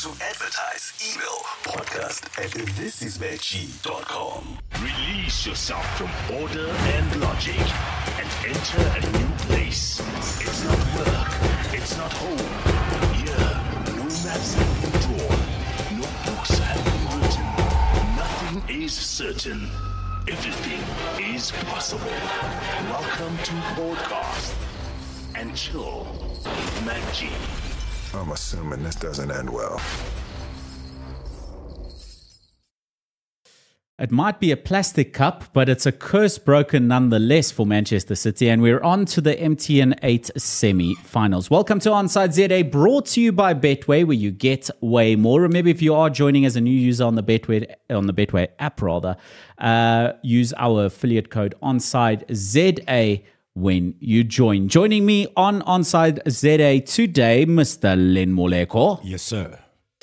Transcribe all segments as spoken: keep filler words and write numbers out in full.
To advertise, email podcast at thisismatchy dot com. Release yourself from order and logic and enter a new place. It's not work. It's not home. Here, no maps have been drawn. No books have been written. Nothing is certain. Everything is possible. Welcome to Podcast and Chill with Mac G. I'm assuming this doesn't end well. It might be a plastic cup, but it's a curse broken nonetheless for Manchester City. And we're on to the M T N eight semi-finals. Welcome to Onside Z A, brought to you by Betway, where you get way more. Remember, if you are joining as a new user on the Betway on the Betway app, rather, uh, use our affiliate code Onside Z A when you join. Joining me on Onside Z A today, Mister Len Moleko. Yes, sir.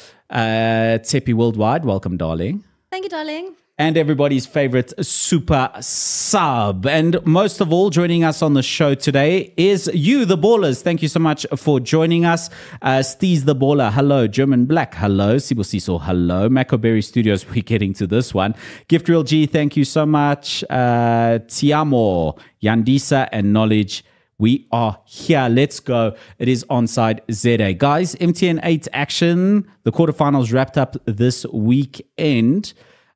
Uh, Tsepi Worldwide, welcome, darling. Thank you, darling. And everybody's favorite super sub. And most of all, joining us on the show today is you, the ballers. Thank you so much for joining us. Uh, Steez the baller, hello. German Black, hello. Sibosiso, hello. Macoberry Studios, we're getting to this one. Gift Real G, thank you so much. Uh, Tiamo, Yandisa, and Knowledge. We are here. Let's go. It is Onside Z A. Guys, M T N eight action. The quarterfinals wrapped up this weekend.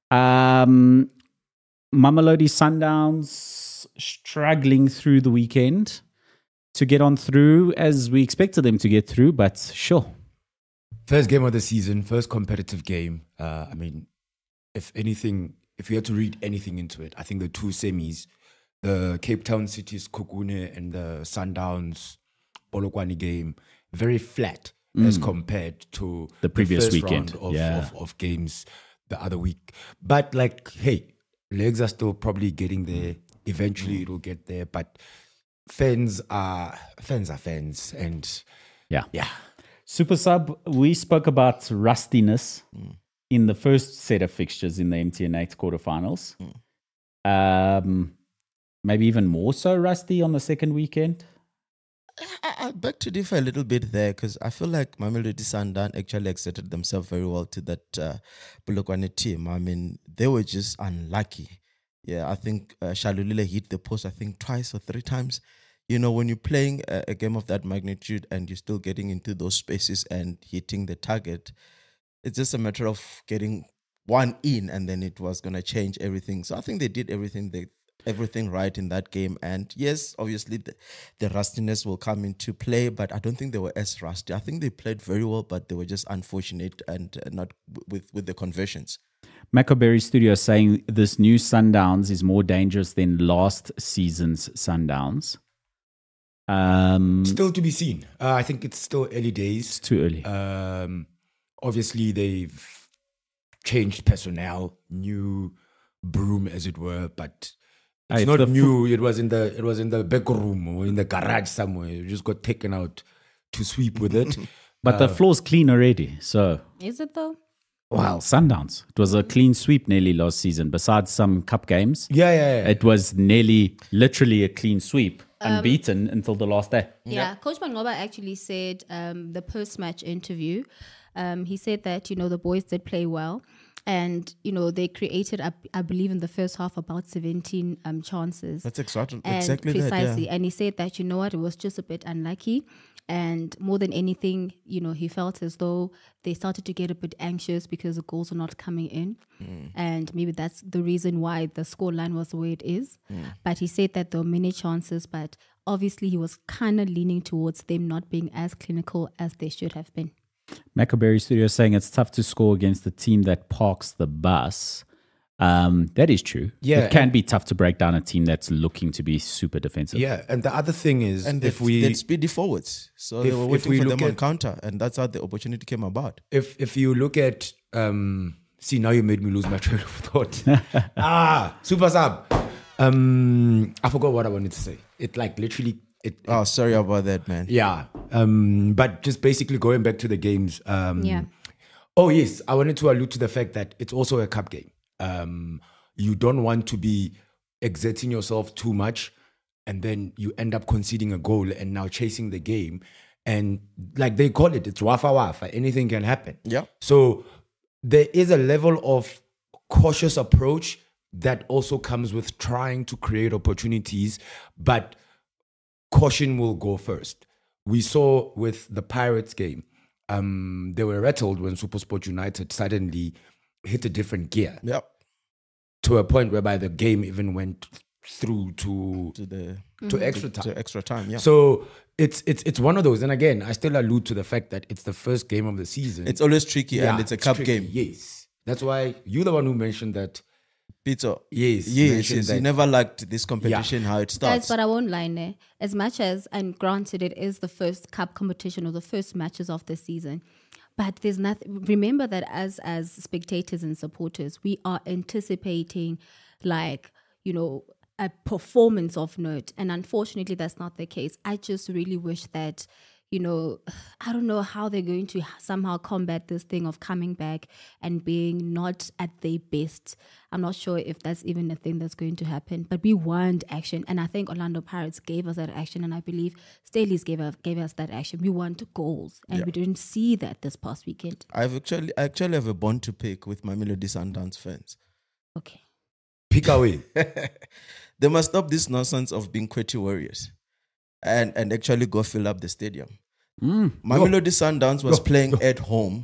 Um, Mamelodi Sundowns struggling through the weekend to get on through as we expected them to get through, but sure. First game of the season, first competitive game. Uh, I mean, if anything, if you had to read anything into it, I think the two semis, the Cape Town City's Kokune and the Sundowns Polokwane game, very flat mm. as compared to the previous the first weekend round of, yeah. of, of games the other week. But like, hey, legs are still probably getting there. Eventually it'll get there. But fans are fans are fans. And yeah. Yeah. Super Sub, we spoke about rustiness mm. in the first set of fixtures in the M T N eight quarterfinals. Mm. Um, maybe even more so rusty on the second weekend. I, I beg to differ a little bit there because I feel like Mamelodi Sundowns actually exerted themselves very well to that uh, Polokwane team. I mean, they were just unlucky. Yeah, I think uh, Shalulile hit the post, I think, twice or three times. You know, when you're playing a, a game of that magnitude and you're still getting into those spaces and hitting the target, it's just a matter of getting one in and then it was going to change everything. So I think they did everything they everything right in that game. And yes, obviously the, the rustiness will come into play, but I don't think they were as rusty. I think they played very well, but they were just unfortunate and uh, not w- with, with the conversions. Macoberry Studio saying this new Sundowns is more dangerous than last season's Sundowns. Um, still to be seen. Uh, I think it's still early days. It's too early. Um, obviously, they've changed personnel, new broom, as it were, but it's It's not the new. It was in the it was in the back room or in the garage somewhere. You just got taken out to sweep with it. But uh, the floor's clean already. So Is it though? well, Sundowns. It was a clean sweep nearly last season. Besides some cup games, Yeah, yeah, yeah. it was nearly, literally a clean sweep, unbeaten until the last day. Yeah. Coach Mangoba actually said um, the post-match interview, um, he said that, you know, the boys did play well. And, you know, they created, I, I believe, in the first half about seventeen um, chances. That's exactly, and exactly precisely. that, yeah. And he said that, you know what, it was just a bit unlucky. And more than anything, you know, he felt as though they started to get a bit anxious because the goals were not coming in. Mm. And maybe that's the reason why the scoreline was the way it is. Mm. But he said that there were many chances, but obviously he was kind of leaning towards them not being as clinical as they should have been. Macoberry Studio saying it's tough to score against the team that parks the bus. Um, that is true. Yeah, it can and- be tough to break down a team that's looking to be super defensive. Yeah, and the other thing is, And if they we did speedy forwards. So if- they were if waiting we for look them on at- counter. And that's how the opportunity came about. if if you look at um, see now you made me lose my train of thought. ah, super sub. Um, I forgot what I wanted to say. It like literally. It, it Oh, sorry about that, man. yeah. Um, but just basically going back to the games. Um, Yeah. Oh yes, I wanted to allude to the fact that it's also a cup game. Um, you don't want to be exerting yourself too much, and then you end up conceding a goal and now chasing the game. And like they call it, it's wafa wafa. Anything can happen. Yeah. So there is a level of cautious approach that also comes with trying to create opportunities, but caution will go first. We saw with the Pirates game, um, they were rattled when SuperSport United suddenly hit a different gear Yep. to a point whereby the game even went through to To the to extra time. to extra time. Yeah. So it's it's it's one of those. And again, I still allude to the fact that it's the first game of the season. It's always tricky, Yeah, and it's a cup tricky, game. Yes, that's why you're the one who mentioned that. Peter. Yes, Yes, mentioned yes. that. You never liked this competition, how it Guys, starts. but I won't lie there. As much as, and granted, it is the first cup competition or the first matches of the season, but there's nothing. Remember that as as spectators and supporters, we are anticipating, like, you know, a performance of note, and unfortunately, that's not the case. I just really wish that, you know, I don't know how they're going to somehow combat this thing of coming back and being not at their best. I'm not sure if that's even a thing that's going to happen, but we want action. And I think Orlando Pirates gave us that action. And I believe Staley's gave us, gave us that action. We want goals. And we didn't see that this past weekend. I've actually I actually have a bone to pick with my Mamelodi Sundowns fans. Okay. Pick away. They must stop this nonsense of being Kweti Warriors and, and actually go fill up the stadium. Mm. Mamelodi Sundowns was playing at home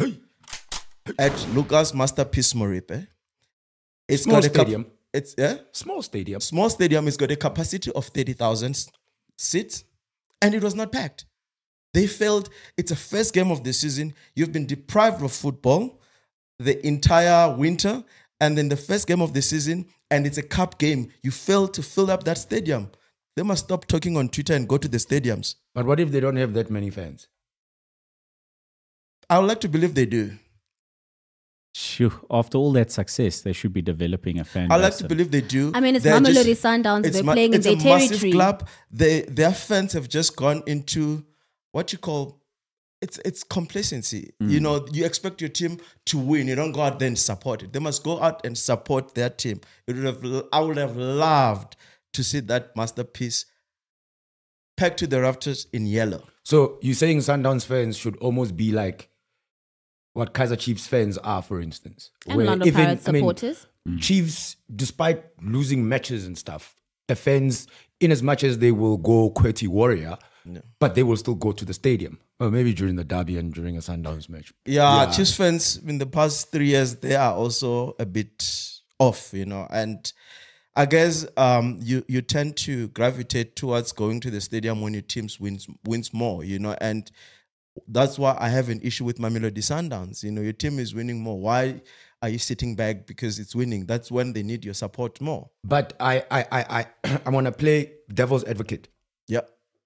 at Lucas Masterpiece Moripe. It's Small got a cap- stadium. it's yeah, Small stadium. small stadium. It's got a capacity of thirty thousand seats, and it was not packed. They failed. It's a first game of the season. You've been deprived of football the entire winter, and then the first game of the season, and it's a cup game. You failed to fill up that stadium. They must stop talking on Twitter and go to the stadiums. But what if they don't have that many fans? I would like to believe they do. Phew, after all that success, they should be developing a fan I like base. to believe they do. I mean, it's They're Mamelodi just- Sundowns. it's They're ma- playing in it's their a massive territory. club. They, their fans have just gone into what you call it's it's complacency. You know, you expect your team to win. You don't go out there and support it. They must go out and support their team. It would have. I would have loved to see that masterpiece pegged to the rafters in yellow. So you're saying Sundowns fans should almost be like what Kaizer Chiefs fans are, for instance. And where Orlando even- Pirates I mean, supporters. Chiefs, despite losing matches and stuff, the fans, in as much as they will go Kweti Warrior, but they will still go to the stadium. Or maybe during the derby and during a Sundowns match. Yeah, Yeah. Chiefs fans in the past three years, they are also a bit off, you know. And I guess um, you you tend to gravitate towards going to the stadium when your teams wins wins more, you know. And that's why I have an issue with Mamelodi Sundowns. You know, your team is winning more. Why are you sitting back because it's winning? That's when they need your support more. But I I I I, I want to play devil's advocate. Yeah.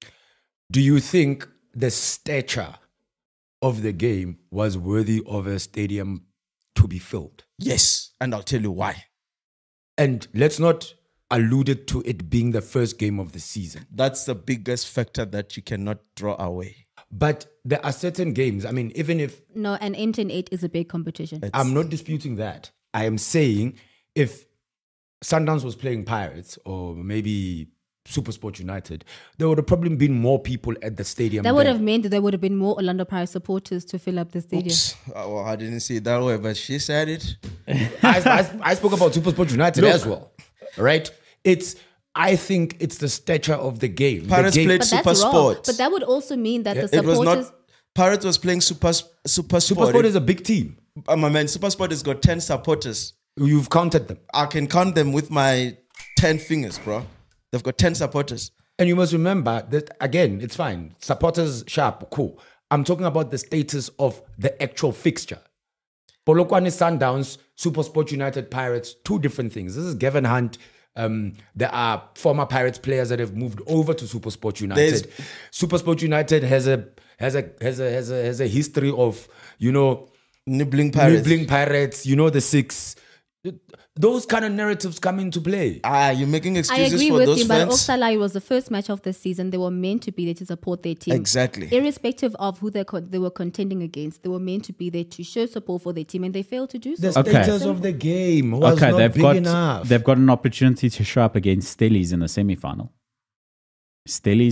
Do you think the stature of the game was worthy of a stadium to be filled? Yes, and I'll tell you why. And let's not allude it to it being the first game of the season. That's the biggest factor that you cannot draw away. But there are certain games, I mean, even if No, and M ten eight is a big competition. I'm not disputing that. I am saying if Sundowns was playing Pirates or maybe SuperSport United, there would have probably been more people at the stadium. That would than- have meant that there would have been more Orlando Pirates supporters to fill up the stadium. Oops. Oh, well, I didn't see it that way, but she said it. I, I, I spoke about SuperSport United as well, right? It's, I think it's the stature of the game. Pirates the game, played But Super that's wrong. Sport. But that would also mean that the It was supporters. not. Pirates was playing Super Super Sport. SuperSport is a big team. Uh, my man, Super Sport has got ten supporters. You've counted them. I can count them with my ten fingers, bro. They've got ten supporters. And you must remember that, again, it's fine. Supporters, sharp, cool. I'm talking about the status of the actual fixture. Polokwane Sundowns, SuperSport United Pirates, two different things. This is Gavin Hunt. Um, there are former Pirates players that have moved over to SuperSport United. There's- SuperSport United has a has a has a has a has a history of, you know, Nibbling Pirates. nibbling Pirates. You know, the six. Those kind of narratives come into play. Ah, you're making I excuses agree for with those you, but fans. Oxalai was the first match of the season. They were meant to be there to support their team. Exactly. Irrespective of who they they were contending against, they were meant to be there to show support for their team, and they failed to do so. The Okay. status of the game was Okay, not they've big got enough. they've got an opportunity to show up against Stellies in the semi-final. Stellies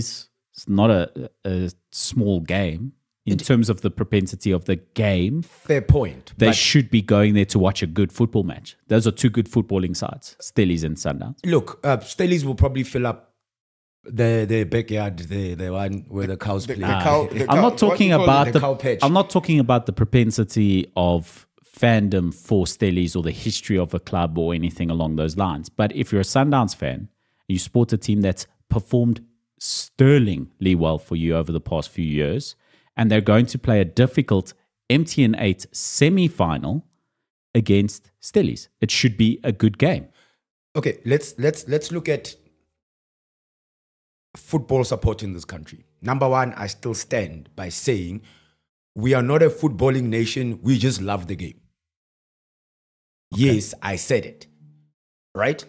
It's not a, a small game in terms of the propensity of the game. Fair point. They but should be going there to watch a good football match. Those are two good footballing sides, Stellies and Sundowns. look, uh, Stellies will probably fill up the the backyard, the the one where the cows play. the cow- the I'm cow- not talking what do you call about it? the. The cow patch. I'm not talking about the propensity of fandom for Stellies or the history of a club or anything along those lines. But if you're a Sundowns fan, you support a team that's performed sterlingly well for you over the past few years, and they're going to play a difficult M T N eight semi-final against Stellies, it should be a good game. Okay, let's let's let's look at football support in this country. Number one, I still stand by saying we are not a footballing nation. We just love the game. Yes, I said it. Right?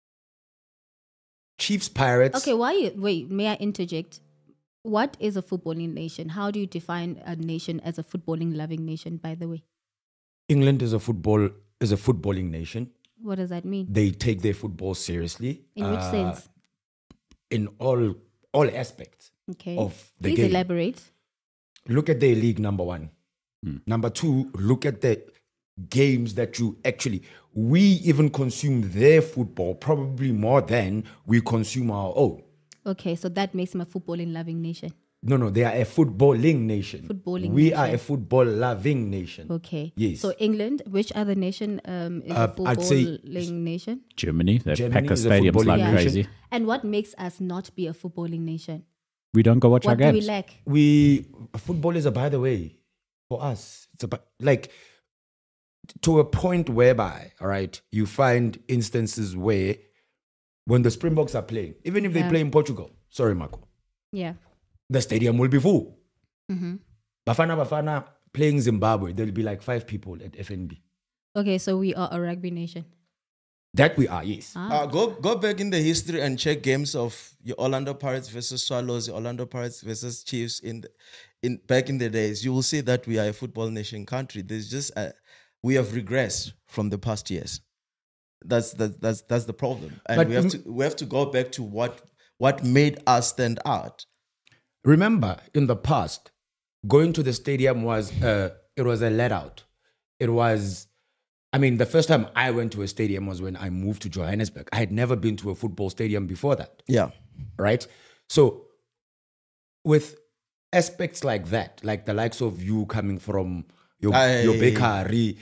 Chiefs, Pirates. Okay, why you wait? May I interject? What is a footballing nation? How do you define a nation as a footballing loving nation? By the way, England is a football is a footballing nation. what does that mean? They take their football seriously. In which uh, sense? In all all aspects Okay, of the please game. elaborate. Look at their league, number one. Number two, look at the games that you actually, we even consume their football probably more than we consume our own. Okay, so that makes him a footballing loving nation. No, no, they are a footballing nation. Footballing we nation. are a football loving nation. Okay. Yes. So England, which other nation um, is Uh, a I'd say- footballing nation? Germany, they Germany pack us is a stadiums footballing like Yeah. nation. crazy. And what makes us not be a footballing nation? We don't go watch our What do we games. lack? We, football is a by the way for us. It's about like to a point whereby, all right, you find instances where when the Springboks are playing, even if they Yeah. play in Portugal, sorry, Marco, Yeah. the stadium will be full. Mm-hmm. Bafana Bafana playing Zimbabwe, there'll be like five people at F N B. Okay, so we are a rugby nation. That we are, yes. Ah. Uh, go go back in the history and check games of your Orlando Pirates versus Swallows, your Orlando Pirates versus Chiefs in the, in back in the days. You will see that we are a football nation country. There's just a, we have regressed from the past years. That's that, that's that's the problem, and But we have m- to we have to go back to what what made us stand out. Remember, in the past, going to the stadium was uh, it was a let out. It was, I mean, the first time I went to a stadium was when I moved to Johannesburg. I had never been to a football stadium before that, Yeah, right? So, with aspects like that, like the likes of you coming from your Aye. your bakery,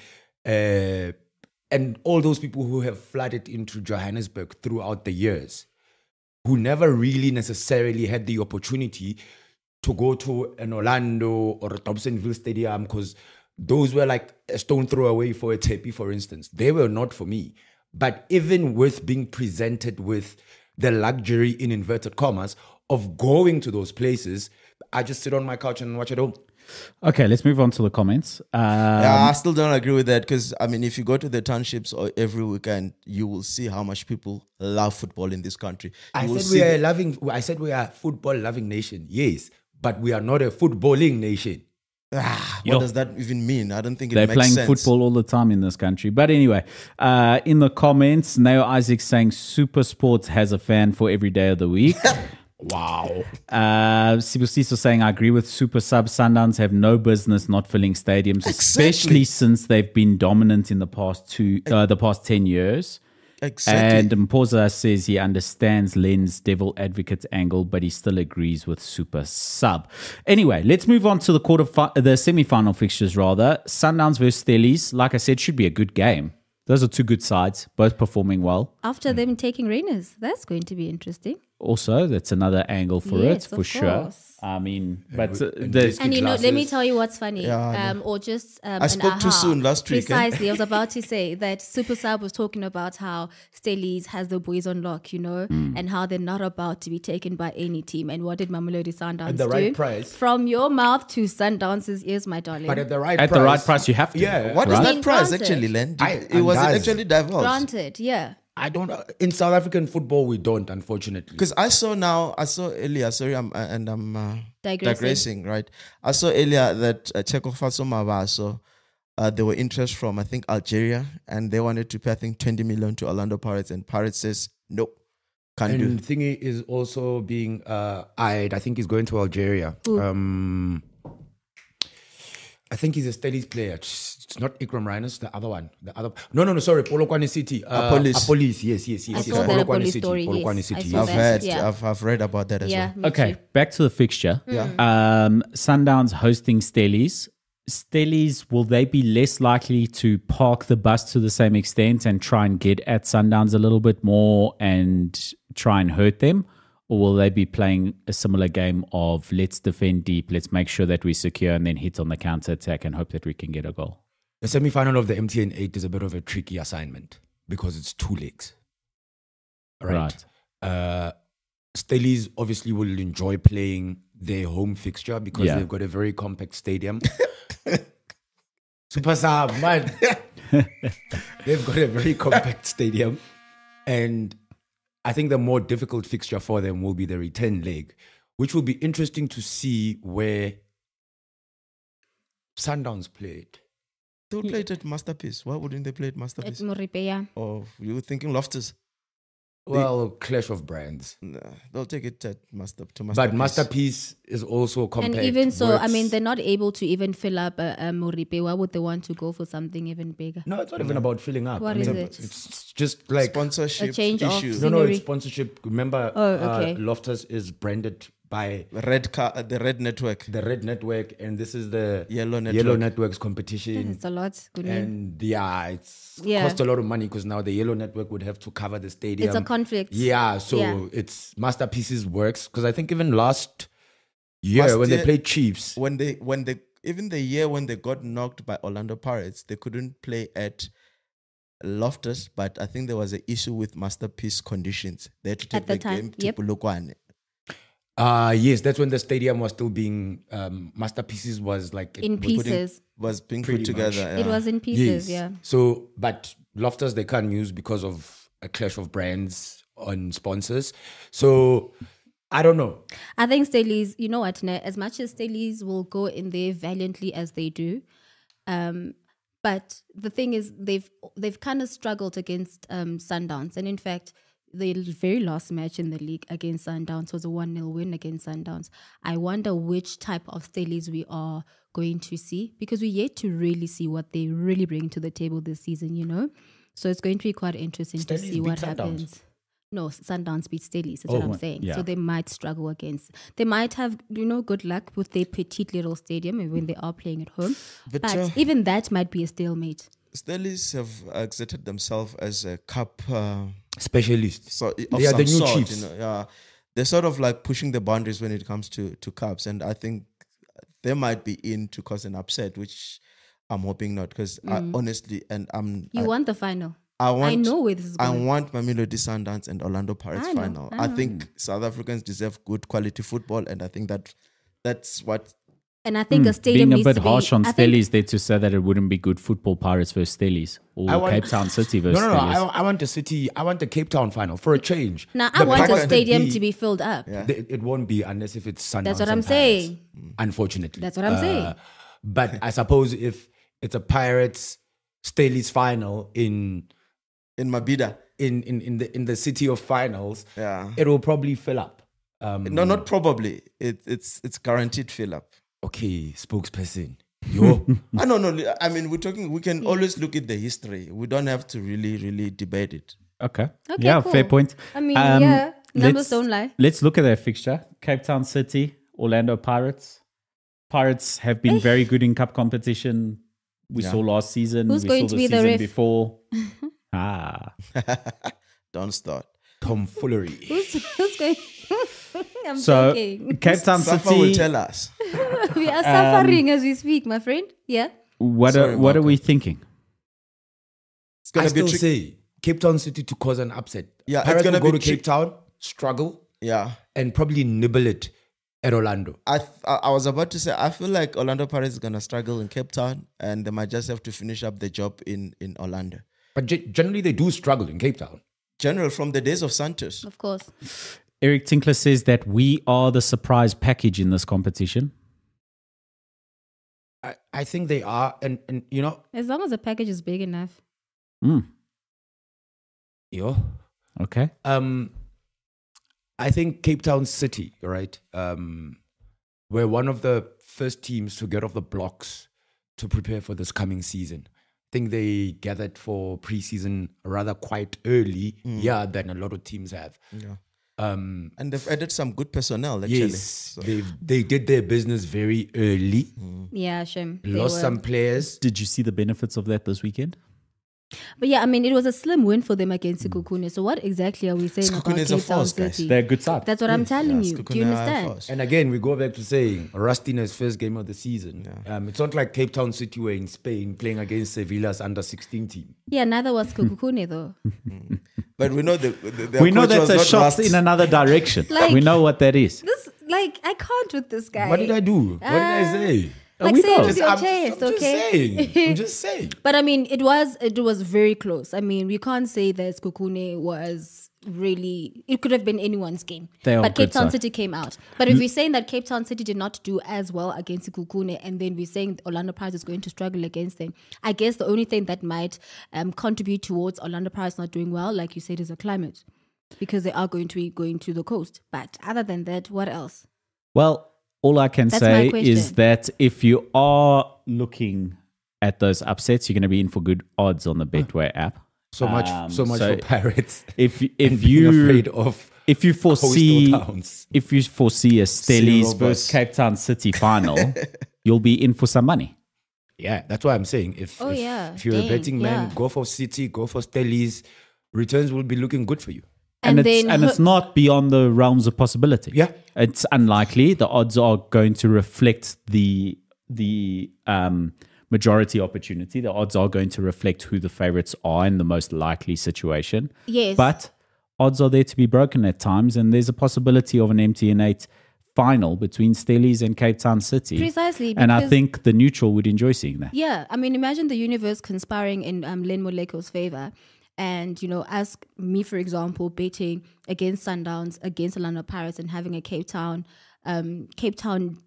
uh, and all those people who have flooded into Johannesburg throughout the years, who never really necessarily had the opportunity to go to an Orlando or a Dobsonville Stadium, because those were like a stone throw away for a Tepi, for instance. They were not for me. But even with being presented with the luxury, in inverted commas, of going to those places, I just sit on my couch and watch at home. Okay, let's move on to the comments. Um, yeah. I still don't agree with that because I mean, if you go to the townships or every weekend, you will see how much people love football in this country. You I will said see we are the- a loving. I said we are a football loving nation. Yes, but we are not a footballing nation. Ah, Yo. what does that even mean? I don't think it They're makes playing sense. football all the time in this country. But anyway, uh, in the comments, Neo Isaac saying Super Sports has a fan for every day of the week. Wow. Uh, Sibusiso saying, I agree with Super Sub. Sundowns have no business not filling stadiums, especially since they've been dominant in the past two, uh, the past ten years. Exactly. And Mpoza says he understands Len's devil advocate angle, but he still agrees with Super Sub. Anyway, let's move on to the quarter, fi- the semi-final fixtures. Rather, Sundowns versus Stellies. Like I said, should be a good game. Those are two good sides, both performing well. After them taking Rainers, that's going to be interesting. Also, that's another angle for Yes, it, for of sure. course. I mean, but with- uh, and the, this- And you know, let me glasses. tell you what's funny, Yeah, I um, or just um, I an spoke too aha. soon last week, eh? Precisely, I was about to say that Super Sub was talking about how Stellies has the boys on lock, you know, and how they're not about to be taken by any team. And what did Mamelodi Sundowns At the do? right price. From your mouth to Sundown's ears, my darling. But at the right at price, the right price, you have to. Yeah. What is Right? that Being price granted. actually, Len? Did- I- it and was guys- actually divulged. Granted, yeah. I don't. In South African football, we don't, unfortunately. Because I saw now, I saw earlier, sorry, I'm, uh, and I'm uh, Digressing. digressing, right? I saw earlier that uh, Cheko Fatsoma, so uh, there were interest from, I think, Algeria, and they wanted to pay, I think, twenty million to Orlando Pirates, and Pirates says, nope, Can't And do. Thingy is also being uh, eyed. I think he's going to Algeria. Um, I think he's a Steadies player. It's it's not Ikram Rhinus, the other one. The other. No, no, no. Sorry, Polokwane City. Uh, Apolis. Apolis. Yes, yes, yes. I yes. saw that Polokwane Apolis City. story, Polokwane yes. I City. saw I've that. heard, yeah. I've, I've read about that as Yeah. well. me Okay, too. back to the fixture. Mm. Yeah. Um, Sundowns hosting Stellies. Stellies, will they be less likely to park the bus to the same extent and try and get at Sundowns a little bit more and try and hurt them? Or will they be playing a similar game of let's defend deep, let's make sure that we secure and then hit on the counter attack and hope that we can get a goal? The semi-final of the M T N eight is a bit of a tricky assignment because it's two legs. Right. Uh, Stellies obviously will enjoy playing their home fixture because Yeah. they've got a very compact stadium. Super Sub, man. They've got a very compact stadium. And I think the more difficult fixture for them will be the return leg, which will be interesting to see where Sundowns played. They'll play it at Masterpiece. Why wouldn't they play it At Masterpiece? Moripe, yeah. Or you were thinking Loftus? Well, clash of brands. Nah, they'll take it at Master to Masterpiece. But Masterpiece is also compact. And even so, I works- mean, they're not able to even fill up a, a Moripe. Why would they want to go for something even bigger? No, it's not even about filling up. What I is mean, it? It's just like sponsorship A change of issue. no, no, scenery. it's sponsorship. Remember, Oh, okay. uh, Loftus is branded by Red car, uh, the Red Network. the Red Network, and this is the Yellow Yellow Network. Network's competition. It's a lot. Good name. And yeah, it's Yeah. cost a lot of money because now the Yellow Network would have to cover the stadium. It's a conflict. Yeah, so Yeah. it's Masterpieces works because I think even last year Last when year- they played Chiefs, When they, when they, even the year when they got knocked by Orlando Pirates, they couldn't play at Loftus, but I think there was an issue with Masterpiece conditions. They had to take At the the, time, game to yep. Polokwane. uh yes, that's when the stadium was still being um, Masterpieces was like In was putting- pieces. Was being Pretty put much. together. It yeah. was in pieces, yeah. So, but Loftus they can't use because of a clash of brands on sponsors. So, I don't know. I think Stellies, you know what, Ne, as much as Stellies will go in there valiantly as they do, um, but the thing is they've they've kind of struggled against um, Sundowns. And in fact, the very last match in the league against Sundowns was a one nil win against Sundowns. I wonder which type of Stellies we are going to see because we're yet to really see what they really bring to the table this season, you know? So it's going to be quite interesting to Stellies see beat what Sundowns. happens. No, Sundowns beat Stellies. That's Oh, what I'm saying. yeah. So they might struggle against. They might have, you know, good luck with their petite little stadium and when they are playing at home. But, But, uh, even that might be a stalemate. Stellies have exited themselves as a cup uh, Specialists. so of They are some the new sort, Chiefs. You know, yeah, they're sort of like pushing the boundaries when it comes to to cups, and I think they might be in to cause an upset, which I'm hoping not, because I honestly, and I'm You I, want the final. I want I know where this is I going. want Mamelodi Sundowns and Orlando Pirates I know, final. I I, know. think South Africans deserve good quality football, and I think that that's what. And I think a stadium Being a needs bit to be, harsh on I think- Stellies there to say that it wouldn't be good football Pirates versus Stellies or I want- Cape Town City No, versus no, no. Stellies. I, I want the city. I want the Cape Town final for a change. Now, I The want a powers that stadium be- to be filled up. Yeah. It, it won't be unless if it's Sundowns. That's what and I'm Pirates, saying. Unfortunately, That's what I'm saying. But I suppose if it's a Pirates Staley's final in In Mabida, in in in the in the city of finals, yeah. it will probably fill up. Um, No, not probably. It, it's it's guaranteed fill up. okay, spokesperson. Yo, I no no. I mean, we're talking. We can always look at the history. We don't have to really really debate it. Okay. Okay, yeah, cool. fair point. I mean, Um, yeah, numbers let's- don't lie. Let's look at their fixture. Cape Town City, Orlando Pirates. Pirates have been very good in cup competition. We Yeah. saw last season. Who's we going saw to the be the season ref? before. ah. Don't start. tomfoolery. Who's, who's going? I'm So joking. Cape Town Safa will City. tell us. We are suffering as we speak, my friend. Yeah. What Sorry, are, what are Marco. we thinking? It's I gonna be still tricky. say Cape Town City to cause an upset. Yeah, it's Pirates gonna will go be to Cape tri- Town, struggle, Yeah. and probably nibble it at Orlando. I, th- I I was about to say I feel like Orlando Pirates is gonna struggle in Cape Town, and they might just have to finish up the job in in Orlando. But ge- generally, they do struggle in Cape Town. General from the days of Santos. Of course. Eric Tinkler says that we are the surprise package in this competition. I, I think they are, and and you know, As long as the package is big enough. Mm, yo, okay. um, I think Cape Town City, right, um, were one of the first teams to get off the blocks to prepare for this coming season. I think they gathered for preseason rather quite early, yeah, than a lot of teams have. Yeah. Um, And they've added some good personnel, actually. yes, So- they they did their business very early, Yeah, Shem. they lost were- some players. Did you see the benefits of that this weekend? But yeah, I mean, it was a slim win for them against Sekhukhune. So what exactly are we saying Sekhukhune about is a Cape Town force, guys. City? They're a good side. That's what I'm telling Yeah, you. Do you Sekhukhune are understand? force. And again, we go back to saying Rustina's first game of the season. Um, it's not like Cape Town City were in Spain playing against Sevilla's under sixteen team. Yeah, neither was Sekhukhune though. But we know the, the their we know coach that's was a not shot Rust. in another direction. Like- we know what that is. This, like, I can't with this guy. What did I do? What did I Uh, say? Like, we say it know. with your I'm, chest, I'm okay? just saying. I'm just saying. But I mean, it was it was very close. I mean, we can't say that Sekhukhune was really. It could have been anyone's game. They are but good Cape Town side. City came out. But if we're saying that Cape Town City did not do as well against Sekhukhune, and then we're saying Orlando Pirates is going to struggle against them, I guess the only thing that might um, contribute towards Orlando Pirates not doing well, like you said, is the climate, because they are going to be going to the coast. But other than that, what else? Well, all I can That's say my question. is that if you are looking at those upsets, you're going to be in for good odds on the Betway app. So much, Um, so much so for Pirates. If if and being you afraid of if you foresee coastal towns. if you foresee a Stellies Zero versus bus. Cape Town City final, you'll be in for some money. Yeah, that's what I'm saying. If Oh, if, yeah. if you're Dang, a betting man, yeah. go for City, go for Stellies. Returns will be looking good for you. And, And it's then and ho- it's not beyond the realms of possibility. Yeah. It's unlikely. The odds are going to reflect the the um, majority opportunity. The odds are going to reflect who the favorites are in the most likely situation. Yes. But odds are there to be broken at times, and there's a possibility of an M T N eight final between Stellies and Cape Town City. Precisely, And I because- think the neutral would enjoy seeing that. Yeah, I mean, imagine the universe conspiring in um, Len Moleko's favor. And, you know, ask me, for example, betting against Sundowns, against Orlando Pirates, and having a Cape Town, um, Cape Town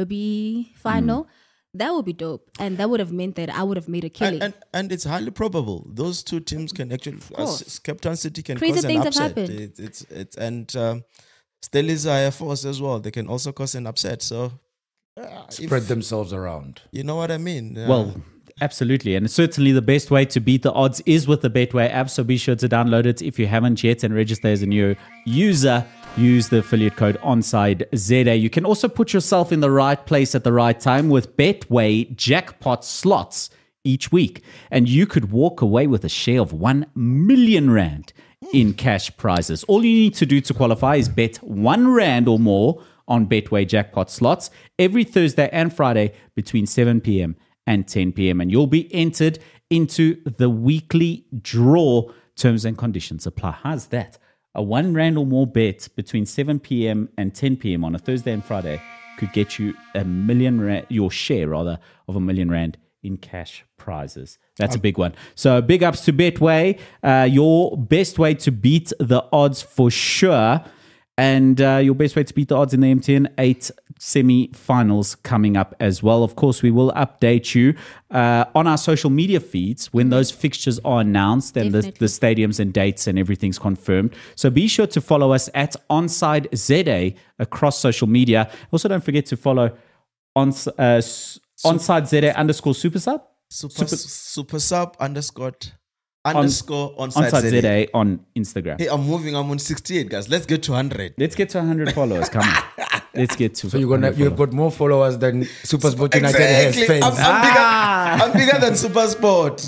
Derby final. That would be dope. And that would have meant that I would have made a killing. And, and and it's highly probable those two teams can actually, course. as Cape Town City can Crazy cause an things have upset. happened. It, it's it's and um, Stellies are a force as well. They can also cause an upset. So uh, if- Spread themselves around. you know what I mean? Uh, Well, absolutely. And certainly the best way to beat the odds is with the Betway app. So be sure to download it if you haven't yet and register as a new user. Use the affiliate code OnsideZA. You can also put yourself in the right place at the right time with Betway jackpot slots each week. And you could walk away with a share of one million rand in cash prizes. All you need to do to qualify is bet one rand or more on Betway jackpot slots every Thursday and Friday between seven p.m. and ten p.m. and you'll be entered into the weekly draw. Terms and conditions apply. How's that? A one rand or more bet between seven p.m. and ten p.m. on a Thursday and Friday could get you a million rand, your share rather, of a million rand in cash prizes. That's a big one. So big ups to Betway, uh, your best way to beat the odds for sure. And uh, your best way to beat the odds in the M T N eight semi-finals coming up as well. Of course, we will update you uh, on our social media feeds when those fixtures are announced and the, Definitely. the stadiums and dates and everything's confirmed. So be sure to follow us at OnsideZA across social media. Also, don't forget to follow on, uh, s- OnsideZA underscore super sub. super, super sub underscore underscore on Onside side Z A on Instagram. Hey, I'm moving. I'm on sixty-eight, guys. Let's get to one hundred. Let's get to one hundred followers. Come on. Let's get to So you're gonna you've got more followers than SuperSport United has Exactly. fans. I'm, I'm, bigger, I'm bigger than Super Sport.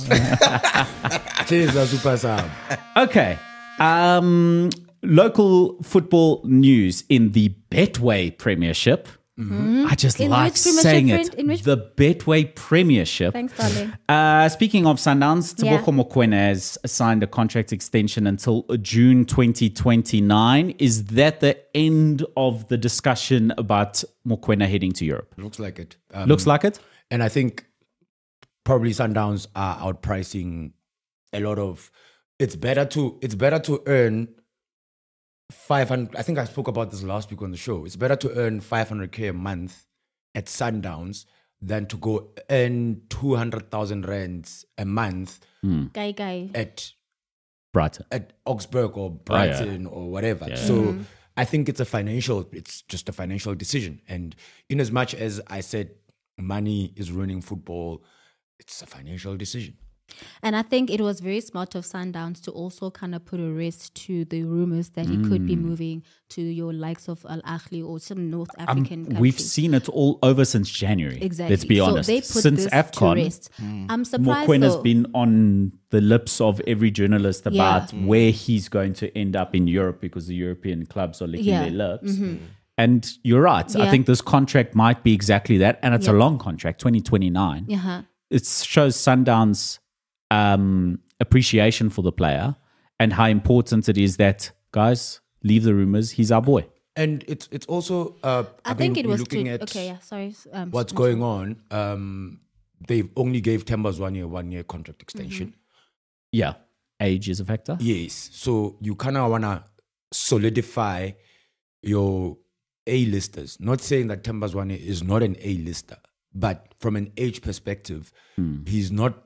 Cheers, uh, Super Sam. Okay. Um, local football news in the Betway Premiership. I just In like which Premiership, saying friend? it. In which- The Betway Premiership. Thanks, darling. Uh, speaking of Sundowns, Yeah. Tebogo Mokoena has signed a contract extension until June twenty twenty-nine. Is that the end of the discussion about Mokoena heading to Europe? Looks like it. Um, Looks like it. And I think probably Sundowns are outpricing a lot of. It's better to it's better to earn five hundred. I think I spoke about this last week on the show. It's better to earn five hundred k a month at Sundowns than to go earn two hundred thousand rands a month Guy, guy. at Brighton. at Augsburg or Brighton or whatever. So Mm-hmm. I think it's a financial, it's just a financial decision. And in as much as I said money is ruining football, it's a financial decision. And I think it was very smart of Sundowns to also kind of put a rest to the rumors that he could be moving to your likes of Al Ahly or some North African country. We've seen it all over since January. Exactly. Let's be so honest. They put Since this AFCON, to rest. I'm surprised. Mokwena's though. been on the lips of every journalist about Yeah. where he's going to end up in Europe because the European clubs are licking Yeah. their lips. And you're right. I Yeah. think this contract might be exactly that. And it's a Yeah. long contract, twenty twenty-nine. Uh-huh. It shows Sundowns' um, appreciation for the player and how important it is that, guys, leave the rumors. He's our boy. And it's it's also, uh, I, I, think mean, it we're was looking to, at okay. Yeah, sorry. Um, what's s- going on. Um, they only gave Themba's one year, one year contract extension. Mm-hmm. Yeah. Age is a factor. Yes. So you kind of want to solidify your A-listers. Not saying that Themba Zwane is not an A-lister, but from an age perspective, he's not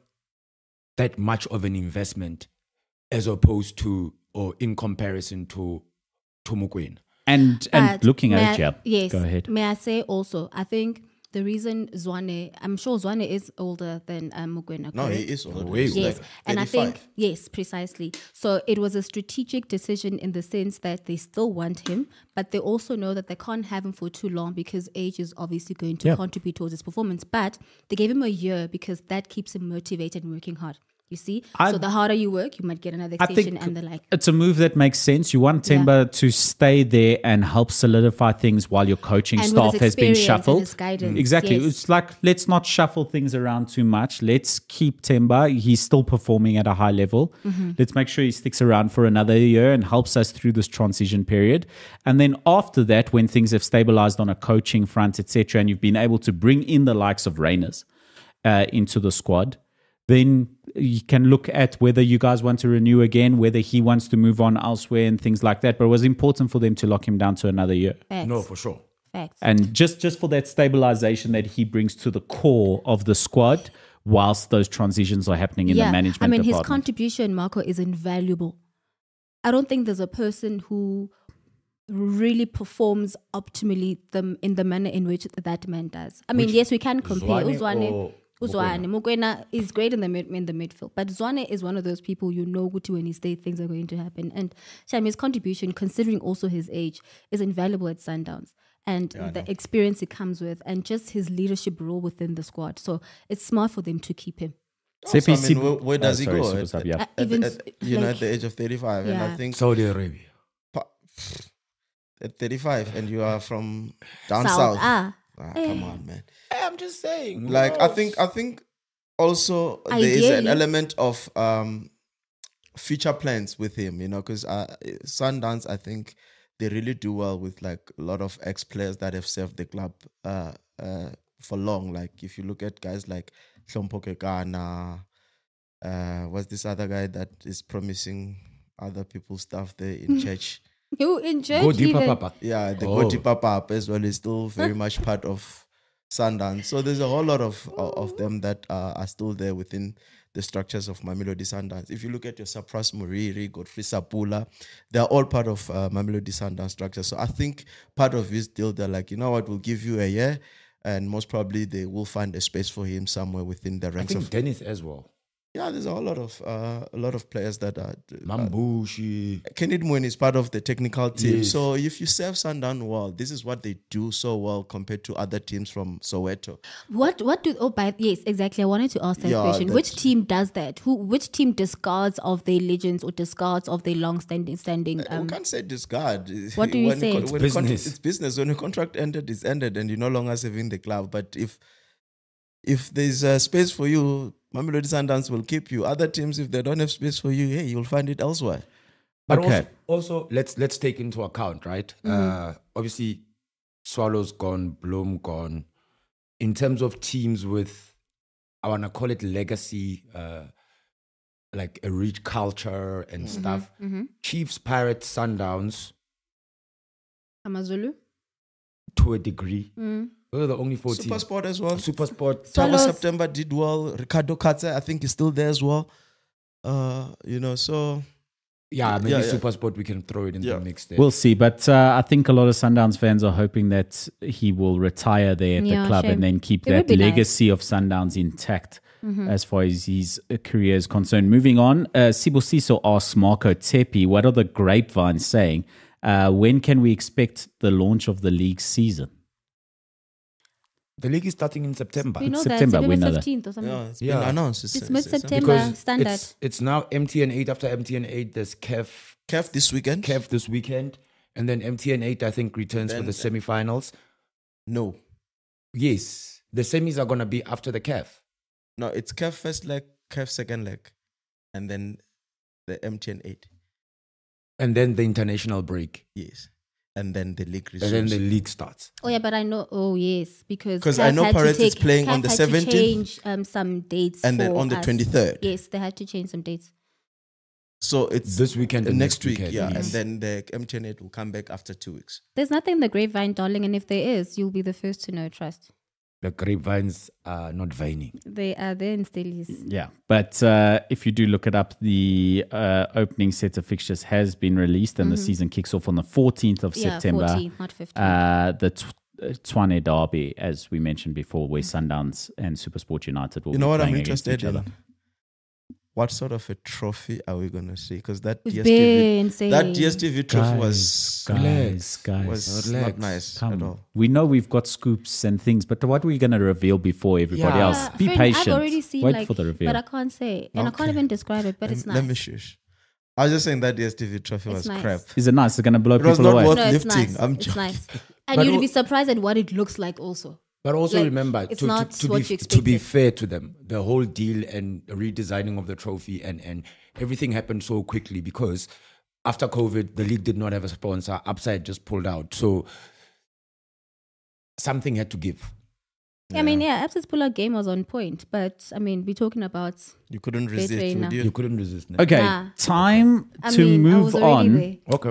that much of an investment as opposed to, or in comparison to, to Mokoena. And and But looking may at I- it, yeah. Yes. Go ahead. May I say also, I think the reason Zwane, I'm sure Zwane is older than um, Mokoena. No, he correct? is older. Way He's Yes, like and I think thirty-five. yes, precisely. So it was a strategic decision in the sense that they still want him, but they also know that they can't have him for too long because age is obviously going to Yeah. contribute towards his performance. But they gave him a year because that keeps him motivated and working hard. You see, I- so the harder you work, you might get another I extension think and the like. it's a move that makes sense. You want Yeah. Themba to stay there and help solidify things while your coaching And with staff his has been experience and shuffled. his guidance, Exactly. yes. It's like, let's not shuffle things around too much. Let's keep Themba. He's still performing at a high level. Mm-hmm. Let's make sure he sticks around for another year and helps us through this transition period. And then after that, when things have stabilized on a coaching front, et cetera, and you've been able to bring in the likes of Reyners uh, into the squad, then you can look at whether you guys want to renew again, whether he wants to move on elsewhere and things like that. But it was important for them to lock him down to another year. Facts. No, for sure. Facts. And just, just for that stabilization that he brings to the core of the squad whilst those transitions are happening in the management I mean, his department. contribution, Marco, is invaluable. I don't think there's a person who really performs optimally the, in the manner in which that man does. I mean, yes, we can compare. Zwane Uzwane, or Uzwane, Mokoena is great in the mid, in the midfield, but Zwane is one of those people you know Guti when he states things are going to happen. And Sham, his contribution, considering also his age, is invaluable at Sundowns. And the experience it comes with, and just his leadership role within the squad. So it's smart for them to keep him. Also, I Sepi mean, Sip- where, where does Oh, he sorry, go? Super At- Sub, yeah. Uh, at, even at, s- you know, like- at the age of thirty-five, and I Yeah. think Saudi Arabia. pa- at thirty-five, and you are from down South, south. ah. Ah, come on, man. I'm just saying. Like I think, I think also there is an Ideally- element of um, future plans with him, you know, because uh, Sundowns, I think they really do well with like a lot of ex players that have served the club uh, uh, for long. Like if you look at guys like Hlompoke Ghana, uh, what's this other guy that is promising other people's stuff there in church? You enjoy Go deeper, even- Papa. Yeah, the Oh. Goti Papa as well is still very much part of Sundowns. So there's a whole lot of of of them that uh, are still there within the structures of Mamelodi Sundowns. If you look at your Sapras Muriri, Godfrey Sapula, they're all part of uh, Mamelodi Sundowns structure. So I think part of his deal, they're like, you know what, we'll give you a year, and most probably they will find a space for him somewhere within the I ranks think of. Dennis as well. Yeah, there's a whole lot of uh, a lot of players that are. Mambushi. Kenneth Moen is part of the technical team. Yes. So if you serve Sundown well, this is what they do so well compared to other teams from Soweto. What what do oh by yes exactly I wanted to ask that Yeah, question. Which that's- team does that? Who which team discards of their legends or discards of their long standing standing we um can't say discard. What do you When say? con- It's when con- business. it's business. When your contract ended, it's ended, and you're no longer serving the club. But if if there's a space for you, Mamelodi Sundowns will keep you. Other teams, if they don't have space for you, hey, you'll find it elsewhere. But Okay. also, also, let's let's take into account, right? Uh, obviously, Swallows gone, Bloom gone. In terms of teams with, I want to call it legacy, uh, like a rich culture and stuff. Chiefs, Pirates, Sundowns, Amazulu? to a degree. Those are the only four Super teams. Sport as well. Super Sport. Tower Swallows- September did well. Ricardo Katze, I think, is still there as well. Uh, you know, so Yeah, maybe Yeah, yeah. Super Sport, we can throw it in Yeah. the mix there. We'll see. But uh, I think a lot of Sundowns fans are hoping that he will retire there at Yeah, the club shame. and then keep It would that be nice. legacy of Sundowns intact as far as his uh, career is concerned. Moving on, uh, Sibusiso asks Marco Tepi, what are the grapevines saying? Uh, when can we expect the launch of the league season? the league is starting in September. We know September, that we September know that. fifteenth or something. Yeah, it's Yeah. been announced. It's, It's it's- it's- mid-September. Because standard. It's, it's now M T N eight after M T N eight. There's C A F, C A F this weekend? C A F this weekend. And then M T N eight, I think, returns for Then- the semifinals. No. Yes, the semis are going to be after the C A F. No, it's C A F first leg, C A F second leg, and then the M T N eight. And then the international break. Yes. And then the league And then resumes. the league starts. Oh yeah, but I know. Oh yes, because 'Cause C A I F know had to Pirates is take- playing C A F on the had to seventeenth. change um, some dates, And then for on the us. twenty-third. Yes, they had to change some dates. So it's This weekend uh, and next next week, weekend, yeah. yes. And then the M T N eight will come back after two weeks. There's nothing in the grapevine, darling, and if there is, you'll be the first to know. Trust. The grapevines are not vining. They are there and still is. Yeah, but uh, if you do look it up, the uh, opening set of fixtures has been released and the season kicks off on the fourteenth of Yeah, September. fourteenth, not fifteenth. Uh, the tw- uh, Tshwane Derby, as we mentioned before, where Sundowns and Supersport United will You know be what I'm playing against interested each in? other. What sort of a trophy are we gonna see? Because that It's D S T V, insane. that D S T V trophy was guys, Relax. guys, was Relax. not nice come. at all. We know we've got scoops and things, but what are we going to reveal before everybody Yeah. else? Uh, Be friend, patient. I've already seen Wait like, for the reveal. but I can't say, and I can't Okay. even describe it. But Let it's me- nice. Let me shush. I was just saying that D S T V trophy It's was nice. crap. Is it nice? It's going to blow It was people not away. worth No, it's lifting. nice. I'm it's joking. nice, and But you'd wha- be surprised at what it looks like. Also, But also Like, remember, it's to, not to, to, what be, you to be expected. fair to them, the whole deal and the redesigning of the trophy and, and everything happened so quickly because after COVID, the league did not have a sponsor. Upside just pulled out. So something had to give. I mean, yeah, Abs's pull-out game was on point, but I mean, we're talking about You couldn't resist, trainer. would you? You couldn't resist. no? Okay, Nah. time I to mean, I move was already on. there. Okay.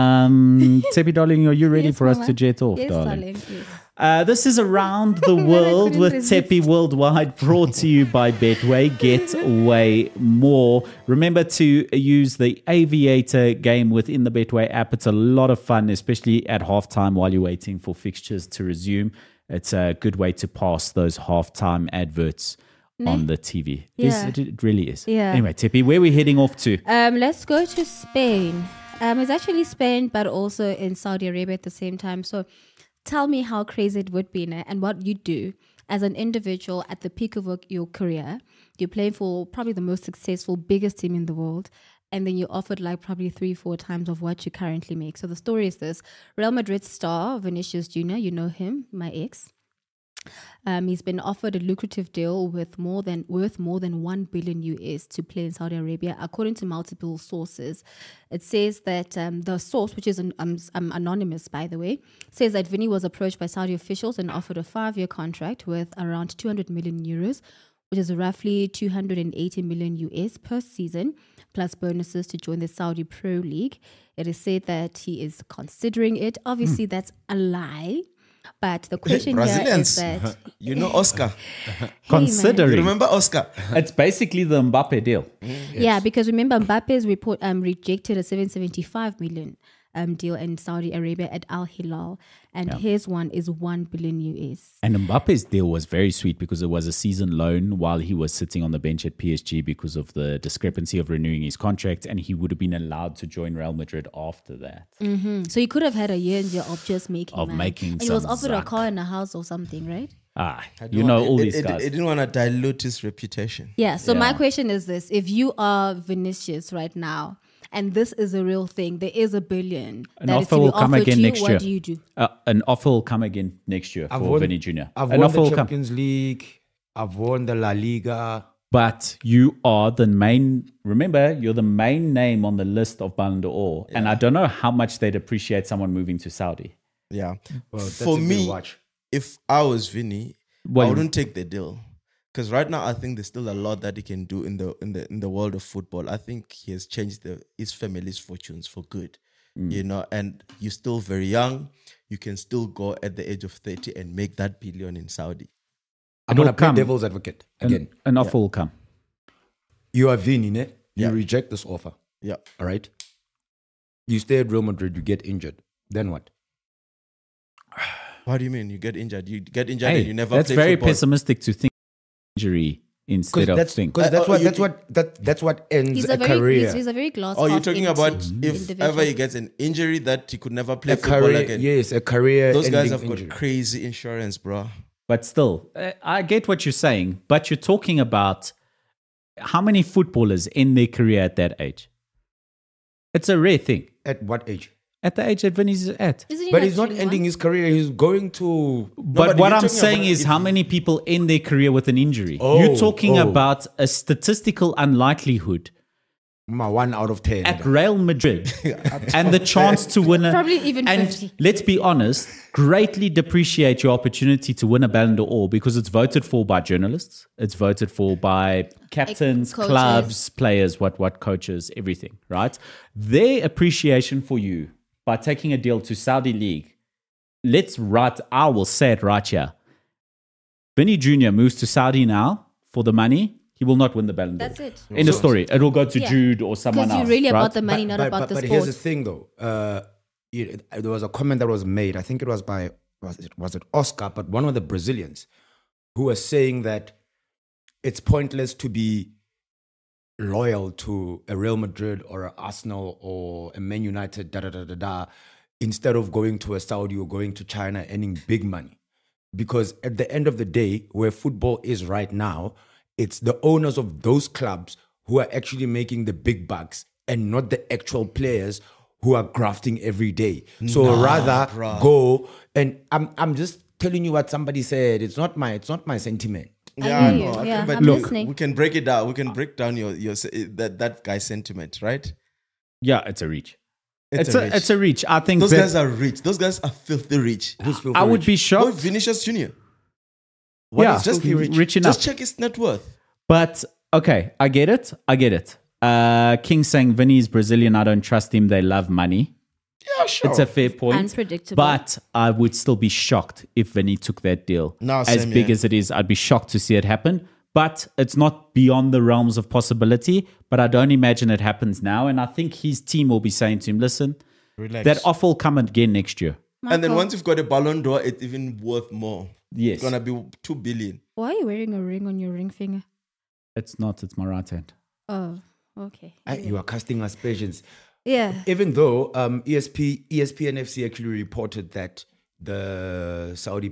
Um, Tepi, darling, are you ready Yes, for us Mama. to jet off, Yes, darling? darling. Yes. Uh, this is Around the I World couldn't with resist. Tepi Worldwide, brought to you by Betway. Get way more. Remember to use the Aviator game within the Betway app. It's a lot of fun, especially at halftime while you're waiting for fixtures to resume. It's a good way to pass those halftime adverts on the T V. Yes, Yeah. it, it really is. Yeah. Anyway, Tepi, where are we heading off to? Um, let's go to Spain. Um, it's actually Spain, but also in Saudi Arabia at the same time. So, tell me how crazy it would be, né? And what you do as an individual at the peak of your career. You're playing for probably the most successful, biggest team in the world, and then you're offered like probably three, four times of what you currently make. So the story is this: Real Madrid star Vinicius Junior, you know him, my ex. Um, he's been offered a lucrative deal with more than worth more than one billion U S to play in Saudi Arabia, according to multiple sources. It says that um, the source, which is an, um, um, anonymous, by the way, says that Vinny was approached by Saudi officials and offered a five-year contract worth around two hundred million euros, which is roughly two hundred eighty million U S per season, plus bonuses to join the Saudi Pro League. It is said that he is considering it. Obviously, that's a lie. But the question here is Brazilians. that You know Oscar. Hey, man. You Considering remember Oscar? it's basically the Mbappe deal. Yeah, because remember Mbappe's report um rejected a seven seventy-five million um deal in Saudi Arabia at Al Hilal, and his one is one billion U S. And Mbappe's deal was very sweet because it was a season loan while he was sitting on the bench at P S G because of the discrepancy of renewing his contract, and he would have been allowed to join Real Madrid after that. So he could have had a year and year of just making Of man. making and he was some offered a zack. car and a house or something, right? Ah, I you don't know want- all it- these it, guys. It, it didn't want to dilute his reputation. Yeah. So my Yeah. question is this: if you are Vinicius right now, and this is a real thing, there is a billion An that is offer to be will come offered again to you, next what year. do you do? Uh, an offer will come again next year I've for won, Vinny Junior I've An won offer the will come. Champions League. I've won the La Liga. But you are the main, remember, you're the main name on the list of Ballon d'Or. And I don't know how much they'd appreciate someone moving to Saudi. Yeah. Well, that's For if they me, watch. if I was Vinny, Well, I wouldn't take the deal. Because right now, I think there's still a lot that he can do in the in the in the world of football. I think he has changed the, his family's fortunes for good, Mm. you know. And you're still very young. You can still go at the age of thirty and make that billion in Saudi. I'm It'll going to play come. devil's advocate again. An, an offer will come. You are Vini, ne? You Yeah. reject this offer. Yeah. All right. You stay at Real Madrid, you get injured. Then what? What do you mean? You get injured. You get injured Hey, and you never that's play very football. pessimistic to think injury instead of that's, think. 'cause that's Uh, what you- that's what that that's what ends He's a, a very career. he's, he's a very glass. Oh, you're half talking empty about if individual. ever he gets an injury that he could never play a football career, again. yes, a career. Those guys ending have injury. got crazy insurance, bro. But still, uh, I get what you're saying. But you're talking about how many footballers end their career at that age? It's a rare thing. At what age? At the age that Vinny's at. Isn't he But like he's not twenty-one? ending his career. He's going to. But but what you're I'm talking saying about is if how you- many people end their career with an injury. Oh, you're talking oh. about a statistical unlikelihood My one out of ten. at Real Madrid and the chance to win a Probably even and fifty. let's be honest, greatly depreciate your opportunity to win a Ballon d'Or because it's voted for by journalists, it's voted for by captains, Coaches. clubs, players, what what coaches, everything, right? Their appreciation for you by taking a deal to Saudi League. Let's write, I will say it right here. Vinny Junior moves to Saudi now for the money. He will not win the Ballon d'Or. That's it. End of story. It will go to Yeah. Jude or someone Because else. you're really right? about the money, not but, about but, the but sport. here's the thing, though. Uh, you, there was a comment that was made. I think it was by was it was it Oscar, but one of the Brazilians, who was saying that it's pointless to be loyal to a Real Madrid or an Arsenal or a Man United, da da da da da, instead of going to a Saudi or going to China, earning big money. Because at the end of the day, where football is right now, it's the owners of those clubs who are actually making the big bucks and not the actual players who are grafting every day. So rather go and I'm I'm just telling you what somebody said. It's not my it's not my sentiment. I hear you. know. Yeah, but I'm look, listening. we can break it down. We can break down your your se- that that guy's sentiment, right? Yeah, it's a reach. It's, It's, a, a, reach. it's a reach. I think Those that guys are rich. Those guys are filthy rich. Who's filthy I would rich? be Oh, shocked. Vinicius Junior What yeah, is just filthy rich, rich? enough. Just check his net worth. But okay, I get it. I get it. Uh, King saying Vinny's Brazilian. I don't trust him. They love money. Yeah, sure. It's a fair point. Unpredictable. But I would still be shocked if Vinny took that deal. No, as same, big yeah. as it is, I'd be shocked to see it happen. But it's not beyond the realms of possibility. But I don't imagine it happens now. And I think his team will be saying to him, listen, Relax. that offer will come again next year. and then Marco, once you've got a Ballon d'Or, it's even worth more. Yes. It's gonna be two billion. why are you wearing a ring on your ring finger? It's not. It's my right hand. Oh, okay. Ah, you are casting aspersions. Yeah. Even though um, E S P, E S P N F C actually reported that the Saudi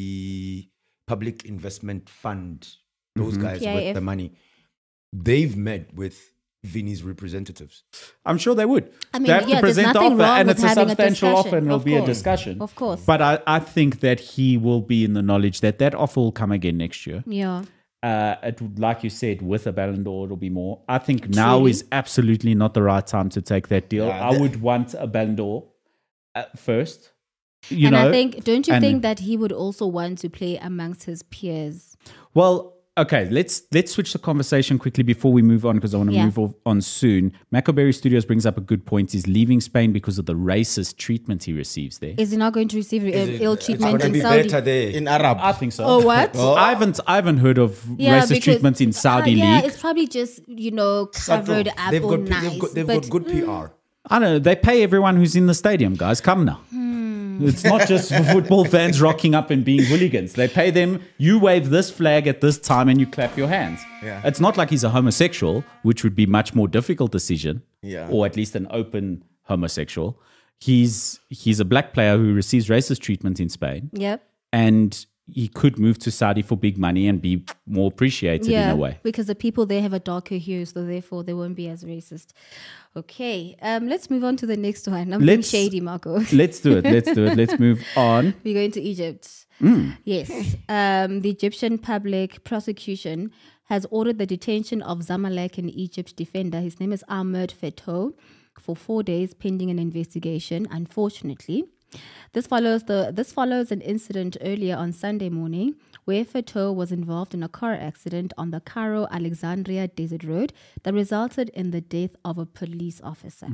P Public Investment Fund, those guys P I with F. the money, they've met with Vinny's representatives. I'm sure they would. I mean, they have yeah, to there's present the nothing offer, wrong and with it's a having a substantial discussion, offer, and it'll of be a course. discussion. Of course. But I, I think that he will be in the knowledge that that offer will come again next year. Yeah. Uh, it would, like you said, with a Ballon d'Or, it'll be more. I think now Truly. is absolutely not the right time to take that deal. Yeah, I that- would want a Ballon d'Or at first. You and know, I think, don't you and- think that he would also want to play amongst his peers? Well, okay, let's let's switch the conversation quickly before we move on because I want to Yeah. move off on soon. Macaberry Studios brings up a good point. He's leaving Spain because of the racist treatment he receives there. Is he not going to receive Is ill, it- ill it's treatment gonna in be Saudi? better there. In Arab. I think so. Oh, what? I haven't I haven't heard of Yeah, racist because- treatment in Saudi uh, yeah, league. it's probably just, you know, covered up They've or got, nice. they've got, they've but got good P R. I don't know. They pay everyone who's in the stadium, guys. Come now. It's not just for football fans rocking up and being hooligans. They pay them. You wave this flag at this time and you clap your hands. Yeah. It's not like he's a homosexual, which would be much more difficult decision. Yeah. Or at least an open homosexual. He's he's a black player who receives racist treatment in Spain, Yep. and he could move to Saudi for big money and be more appreciated Yeah, in a way. because the people there have a darker hue, so therefore they won't be as racist. Okay, um, let's move on to the next one. I'm being Let's- shady, Marco. Let's do it. Let's do it. Let's move on. We're going to Egypt. Mm. Yes. Um, the Egyptian public prosecution has ordered the detention of Zamalek and Egypt defender. His name is Ahmed Fetou for four days pending an investigation, unfortunately. This follows the this follows an incident earlier on Sunday morning where Fetou was involved in a car accident on the Cairo Alexandria Desert Road that resulted in the death of a police officer.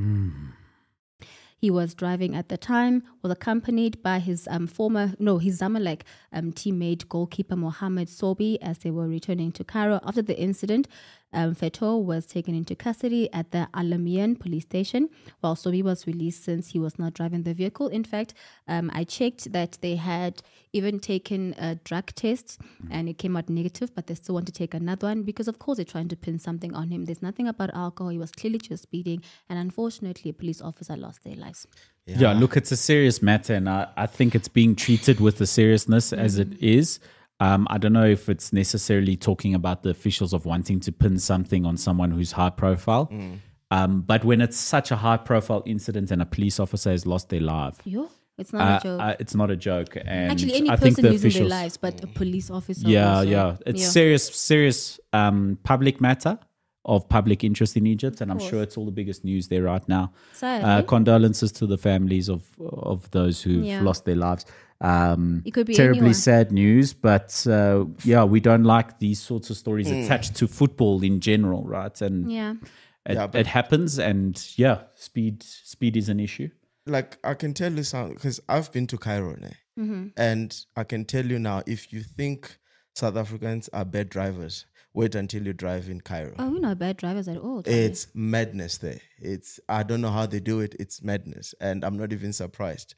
He was driving at the time, was accompanied by his um, former, no, his Zamalek um, teammate, goalkeeper Mohamed Sobi, as they were returning to Cairo. After the incident, Um, Feto was taken into custody at the Alamian police station, while Sobi was released since he was not driving the vehicle. In fact, um, I checked that they had even taken a drug test and it came out negative, but they still want to take another one because, of course, they're trying to pin something on him. There's nothing about alcohol. He was clearly just speeding, and unfortunately, a police officer lost their lives. Yeah. yeah, look, it's a serious matter, and I, I think it's being treated with the seriousness mm. as it is. Um, I don't know if it's necessarily talking about the officials of wanting to pin something on someone who's high profile. Mm. Um, but when it's such a high profile incident and a police officer has lost their life, Yo, it's not uh, a joke. Uh, it's not a joke. And Actually, any I person think the losing officials, their lives, but a police officer. Yeah, also. yeah. It's yeah. serious, serious um, public matter of public interest in Egypt. And I'm sure it's all the biggest news there right now. Uh, condolences to the families of, of those who've Yeah. lost their lives. Um, It could be terribly anyone. sad news, but uh, yeah, we don't like these sorts of stories Mm. attached to football in general, right? And Yeah. it, Yeah, but- it happens, and yeah, speed speed is an issue. Like, I can tell you something, because I've been to Cairo now, Mm-hmm. and I can tell you now, if you think South Africans are bad drivers, wait until you drive in Cairo. Oh, we're not bad drivers at all. Charlie. It's madness there. It's I don't know how they do it. It's madness, and I'm not even surprised.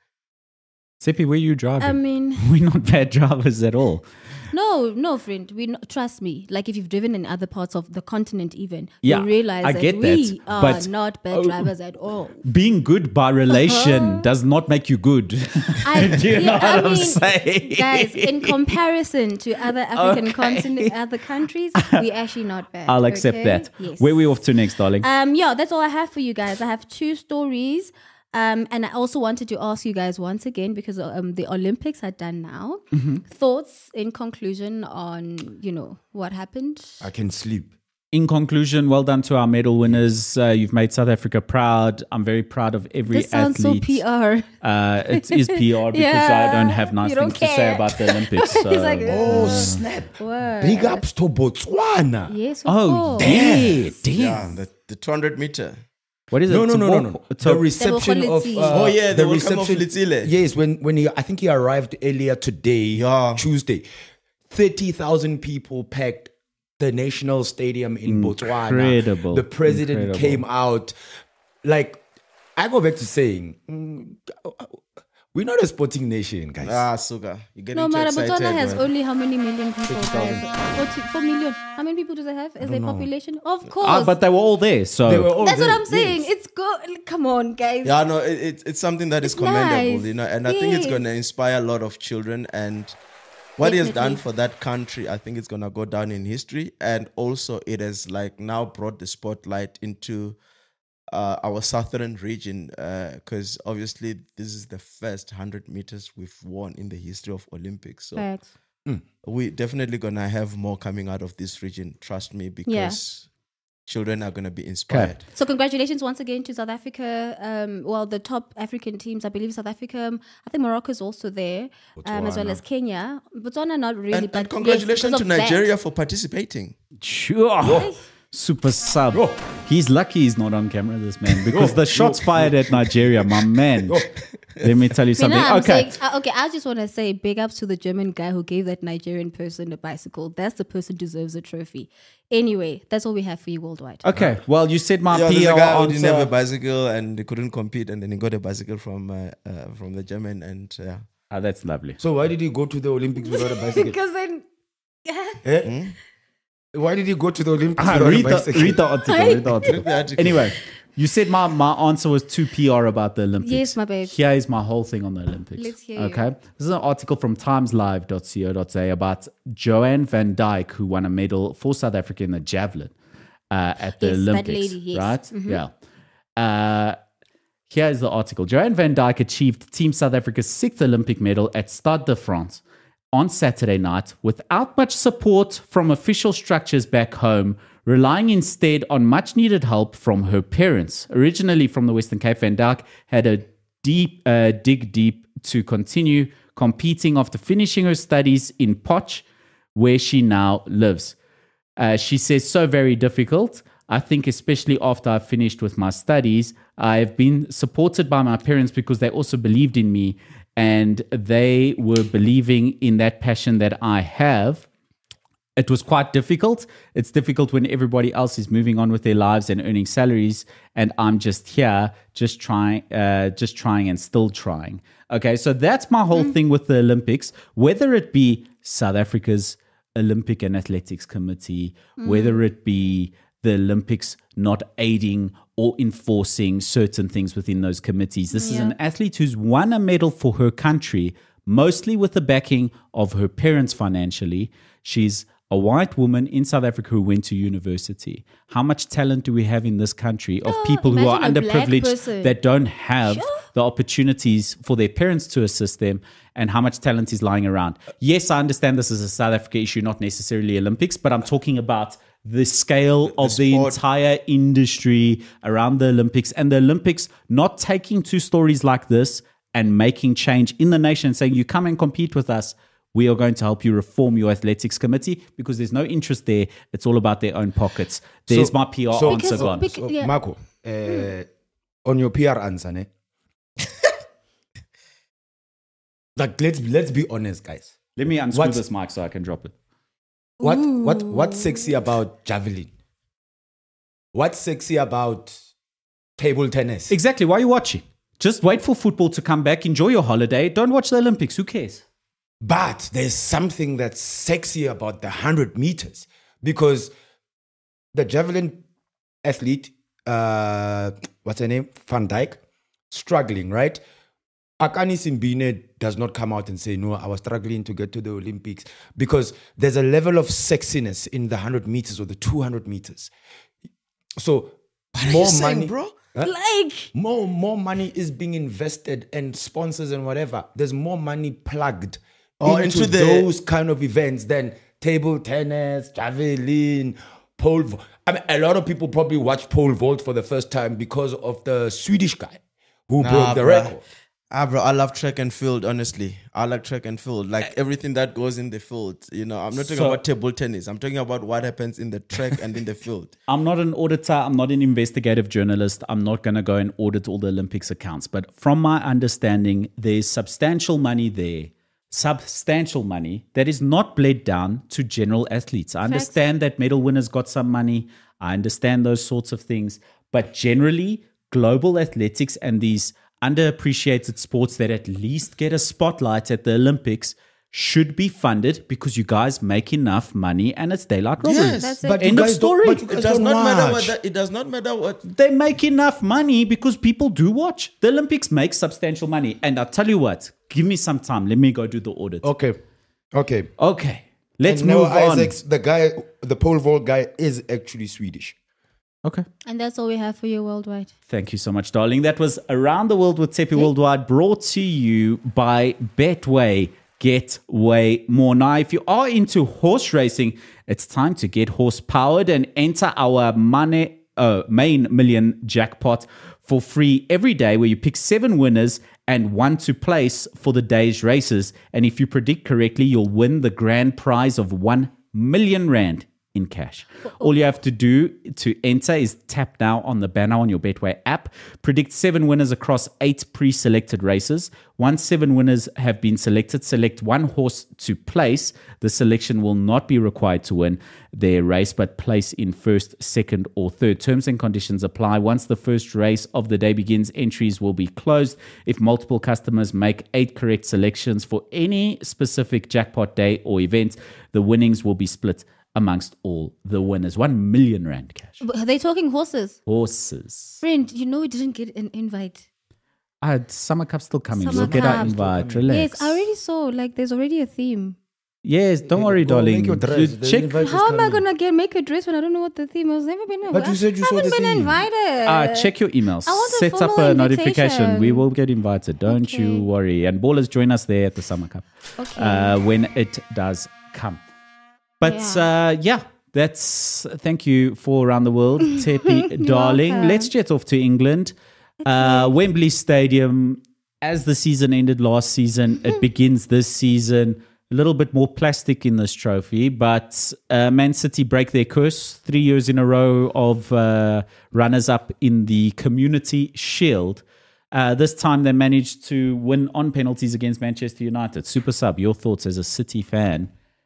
Seppi, where are you driving? I mean, We're not bad drivers at all. no, no, friend. We not, trust me. Like if you've driven in other parts of the continent, even Yeah, you realize I that get we that, are but- not bad oh. drivers at all. Being good by relation does not make you good. I, Do you know yeah, I what I'm mean, saying? guys, in comparison to other African Okay. continent, other countries, we actually not bad. I'll accept okay? that. Yes. Where are we off to next, darling? Um, yeah, that's all I have for you guys. I have two stories. Um, and I also wanted to ask you guys once again, because um, the Olympics are done now. Mm-hmm. Thoughts in conclusion on, you know, what happened? I can sleep. In conclusion, well done to our medal winners. Uh, you've made South Africa proud. I'm very proud of every This sounds athlete. so P R. Uh, it is P R because Yeah, I don't have nice you don't things to say care. about the Olympics. So. He's like, Oh, snap. What? Big ups to Botswana. Yes, of oh, course. yeah, damn. Yeah, the, the two hundred meter. What is it? No, no, It's a no, no, walk- no. it's The a- reception of Tebogo uh, Oh, yeah, the the welcome of reception. Litsile. Yes, when when he, I think he arrived earlier today, Yeah. Tuesday. Thirty thousand people packed the national stadium in Botswana. Incredible. The president Incredible. came out. Like, I go back to saying, mm, we're not a sporting nation, guys. Ah, Suga. You're getting No, too Mara, excited. Botswana has man. only how many million people? Guys? Forty, four million. How many people do they have as their population? Of course. Ah, but they were all there. So They were all That's what there, I'm saying. yes. It's good. Come on, guys. Yeah, no, it, it, it's something that is It's commendable, nice. you know, and I think it's Yes. going to inspire a lot of children. And what he has done Definitely. for that country, I think it's going to go down in history. And also, it has like now brought the spotlight into uh, our southern region, because obviously this is the first one hundred meters we've won in the history of Olympics. So Facts. we're definitely going to have more coming out of this region, trust me, because children are going to be inspired. So congratulations once again to South Africa. Um, well, the top African teams, I believe South Africa. um, I think Morocco is also there, um, as well Botswana. as Kenya. Botswana not really, And, but and congratulations yes, to because of that. Nigeria for participating. Sure. Super sub. He's lucky he's not on camera, this man, because the shots fired at Nigeria, my man. Let me tell you You know, something. I'm Okay. saying, uh, okay, I just want to say big ups to the German guy who gave that Nigerian person a bicycle. That's the person who deserves a trophy. Anyway, that's all we have for you worldwide. Okay. Well, you said my Yeah, there's P a R guy who didn't have a answer. bicycle and he couldn't compete, and then he got a bicycle from uh, uh, from the German, and yeah. Ah, that's lovely. So why did he go to the Olympics without a bicycle? Because then, Eh? Why did he go to the Olympics Ah, without read, a the, bicycle? read the article. Read the article. the article. Anyway, you said my, my answer was too P R about the Olympics. Yes, my babe. Here is my whole thing on the Olympics. Let's hear you. Okay. This is an article from times live dot co dot za about Joanne van Dijk, who won a medal for South Africa in the javelin uh, at the Yes, that Olympics. lady, yes. Right? Yeah. Uh, here is the article. Joanne van Dijk achieved Team South Africa's sixth Olympic medal at Stade de France on Saturday night without much support from official structures back home, relying instead on much needed help from her parents. Originally from the Western Cape, Van Dijk had a deep uh, dig deep to continue competing after finishing her studies in Potch, where she now lives. Uh, she says, so very difficult. I think especially after I finished with my studies, I've been supported by my parents because they also believed in me and they were believing in that passion that I have. it was quite difficult. It's difficult when everybody else is moving on with their lives and earning salaries, and I'm just here, just trying, uh, just trying and still trying. Okay, so that's my whole thing with the Olympics. Whether it be South Africa's Olympic and Athletics Committee, whether it be the Olympics not aiding or enforcing certain things within those committees. This is Yeah. an athlete who's won a medal for her country, mostly with the backing of her parents financially. She's a white woman in South Africa who went to university. How much talent do we have in this country of Oh, people who are imagine a black underprivileged person. that don't have the opportunities for their parents to assist them, and how much talent is lying around? Yes, I understand this is a South Africa issue, not necessarily Olympics, but I'm talking about the scale of the sport. entire industry around the Olympics, and the Olympics not taking two stories like this and making change in the nation, saying, you come and compete with us, we are going to help you reform your athletics committee, because there's no interest there. It's all about their own pockets. There's So- my P R so- answer Because- gone. bec- So, yeah. Marco, uh, on your P R answer, ne? like let's let's be honest, guys. Let me unscrew What's- this mic so I can drop it. What what what's sexy about javelin? What's sexy about table tennis? Exactly. Why are you watching? Just wait for football to come back. Enjoy your holiday. Don't watch the Olympics. Who cares? But there's something that's sexy about the one hundred meters, because the javelin athlete, uh, what's her name? Van Dijk, struggling, right? Akani Simbine does not come out and say, no, I was struggling to get to the Olympics, because there's a level of sexiness in the one hundred meters or the two hundred meters. So What more are you saying, money, bro? Like, more more money is being invested, and sponsors and whatever. There's more money plugged Oh, into, into the- those kind of events than table tennis, javelin, pole vault. I mean, a lot of people probably watch pole vault for the first time because of the Swedish guy who Nah, broke the bruh. record. Ah, bro, I love track and field, honestly. I like track and field. Like everything that goes in the field. You know, I'm not talking So- about table tennis. I'm talking about what happens in the track and in the field. I'm not an auditor. I'm not an investigative journalist. I'm not going to go and audit all the Olympics accounts. But from my understanding, there's substantial money there, substantial money that is not bled down to general athletes. I understand that medal winners got some money. I understand those sorts of things. But generally, global athletics and these underappreciated sports that at least get a spotlight at the Olympics should be funded, because you guys make enough money and it's daylight robbery. Yes. That's it. But you End of guys don't- story. but you It guys does don't not matter watch. what. It does not matter what. They make enough money because people do watch. The Olympics make substantial money. And I'll tell you what, give me some time. Let me go do the audit. Okay, okay. Okay, let's And move Noah on. Isaacs, the guy, the pole vault guy, is actually Swedish. Okay. and that's all we have for you worldwide. Thank you so much, darling. That was Around the World with Tepi Worldwide, brought to you by Betway. Get way more. Now, if you are into horse racing, it's time to get horse powered and enter our money, uh, main million jackpot for free every day, where you pick seven winners and one to place for the day's races. And if you predict correctly, you'll win the grand prize of one million rand in cash. All you have to do to enter is tap now on the banner on your Betway app. Predict seven winners across eight pre-selected races. Once seven winners have been selected, select one horse to place. The selection will not be required to win their race, but place in first, second, or third. Terms and conditions apply. Once the first race of the day begins, entries will be closed. If multiple customers make eight correct selections for any specific jackpot day or event, the winnings will be split amongst all the winners. One million rand cash. But are they talking horses? Horses. Friend, you know we didn't get an invite. Uh, Summer Cup's still coming. Summer we'll get our Cup. invite. Relax. Yes, I already saw. Like, there's already a theme. Yes, don't worry, Go darling. make your dress. You The check. invite is How am I coming. gonna get make a dress when I don't know what the theme is? Never been. But you said you I saw haven't the been theme. invited. Uh, check your emails. I want a Set up formal a notification. invitation. We will get invited. Don't Okay. you worry. And ballers, join us there at the Summer Cup Okay. uh, when it does come. But Yeah. uh, yeah, that's thank you for Around the World, Tepi, darling. welcome. Let's jet off to England. Uh, Wembley Stadium. As the season ended last season, it begins this season. A little bit more plastic in this trophy, but uh, Man City break their curse. Three years in a row of uh, runners-up in the Community Shield. Uh, this time they managed to win on penalties against Manchester United. Super sub, your thoughts as a City fan?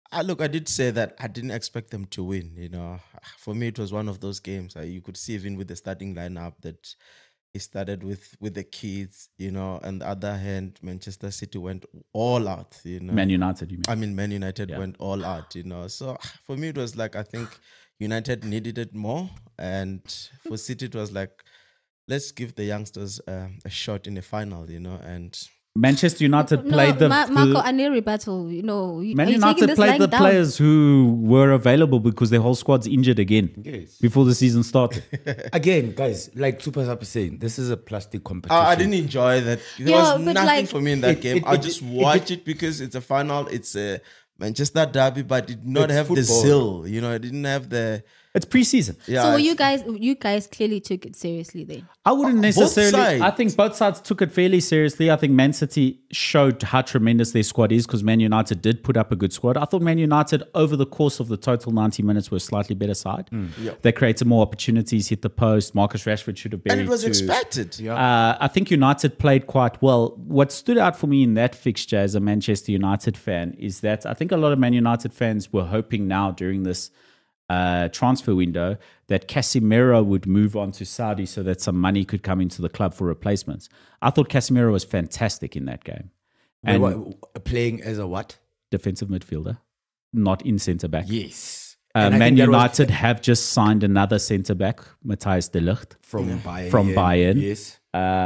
I look, I did say that I didn't expect them to win. You know, for me, it was one of those games. Uh, you could see even with the starting lineup that he started with with the kids. You know, on the other hand, Manchester City went all out. You know, Man United, you mean? I mean, Man United Yeah. went all out. You know, so for me, it was like I think United needed it more, and for City, it was like let's give the youngsters uh, a shot in the final. You know, and. Manchester United No, played the, Ma- Marco the Aneri battle. You know, you- Man are you taking United this played lying the down? players who were available because their whole squad's injured again Yes. before the season started. Again, guys, like Super Sap is saying, this is a plastic competition. I, I didn't enjoy that. There Yeah, was but nothing like- for me in that It- game. it- I it- just it- watch it, because it's a final. It's a Manchester derby, but it did not It's have the football. zeal. You know, it didn't have the. It's preseason. Yeah, So it's- you guys, you guys clearly took it seriously then. I wouldn't necessarily. sides. I think both sides took it fairly seriously. I think Man City showed how tremendous their squad is because Man United did put up a good squad. I thought Man United, over the course of the total ninety minutes, were a slightly better side. They created more opportunities, hit the post. Marcus Rashford should have buried and it was two. expected. Uh, I think United played quite well. What stood out for me in that fixture as a Manchester United fan is that I think a lot of Man United fans were hoping now during this uh, transfer window that Casemiro would move on to Saudi so that some money could come into the club for replacements. I thought Casemiro was fantastic in that game. Wait, And what, playing as a what? defensive midfielder, not in centre back. Yes. Uh, And I Man think that was United have just signed another centre back, Matthias de Ligt. from Bayern. from yeah. Bayern. Yes.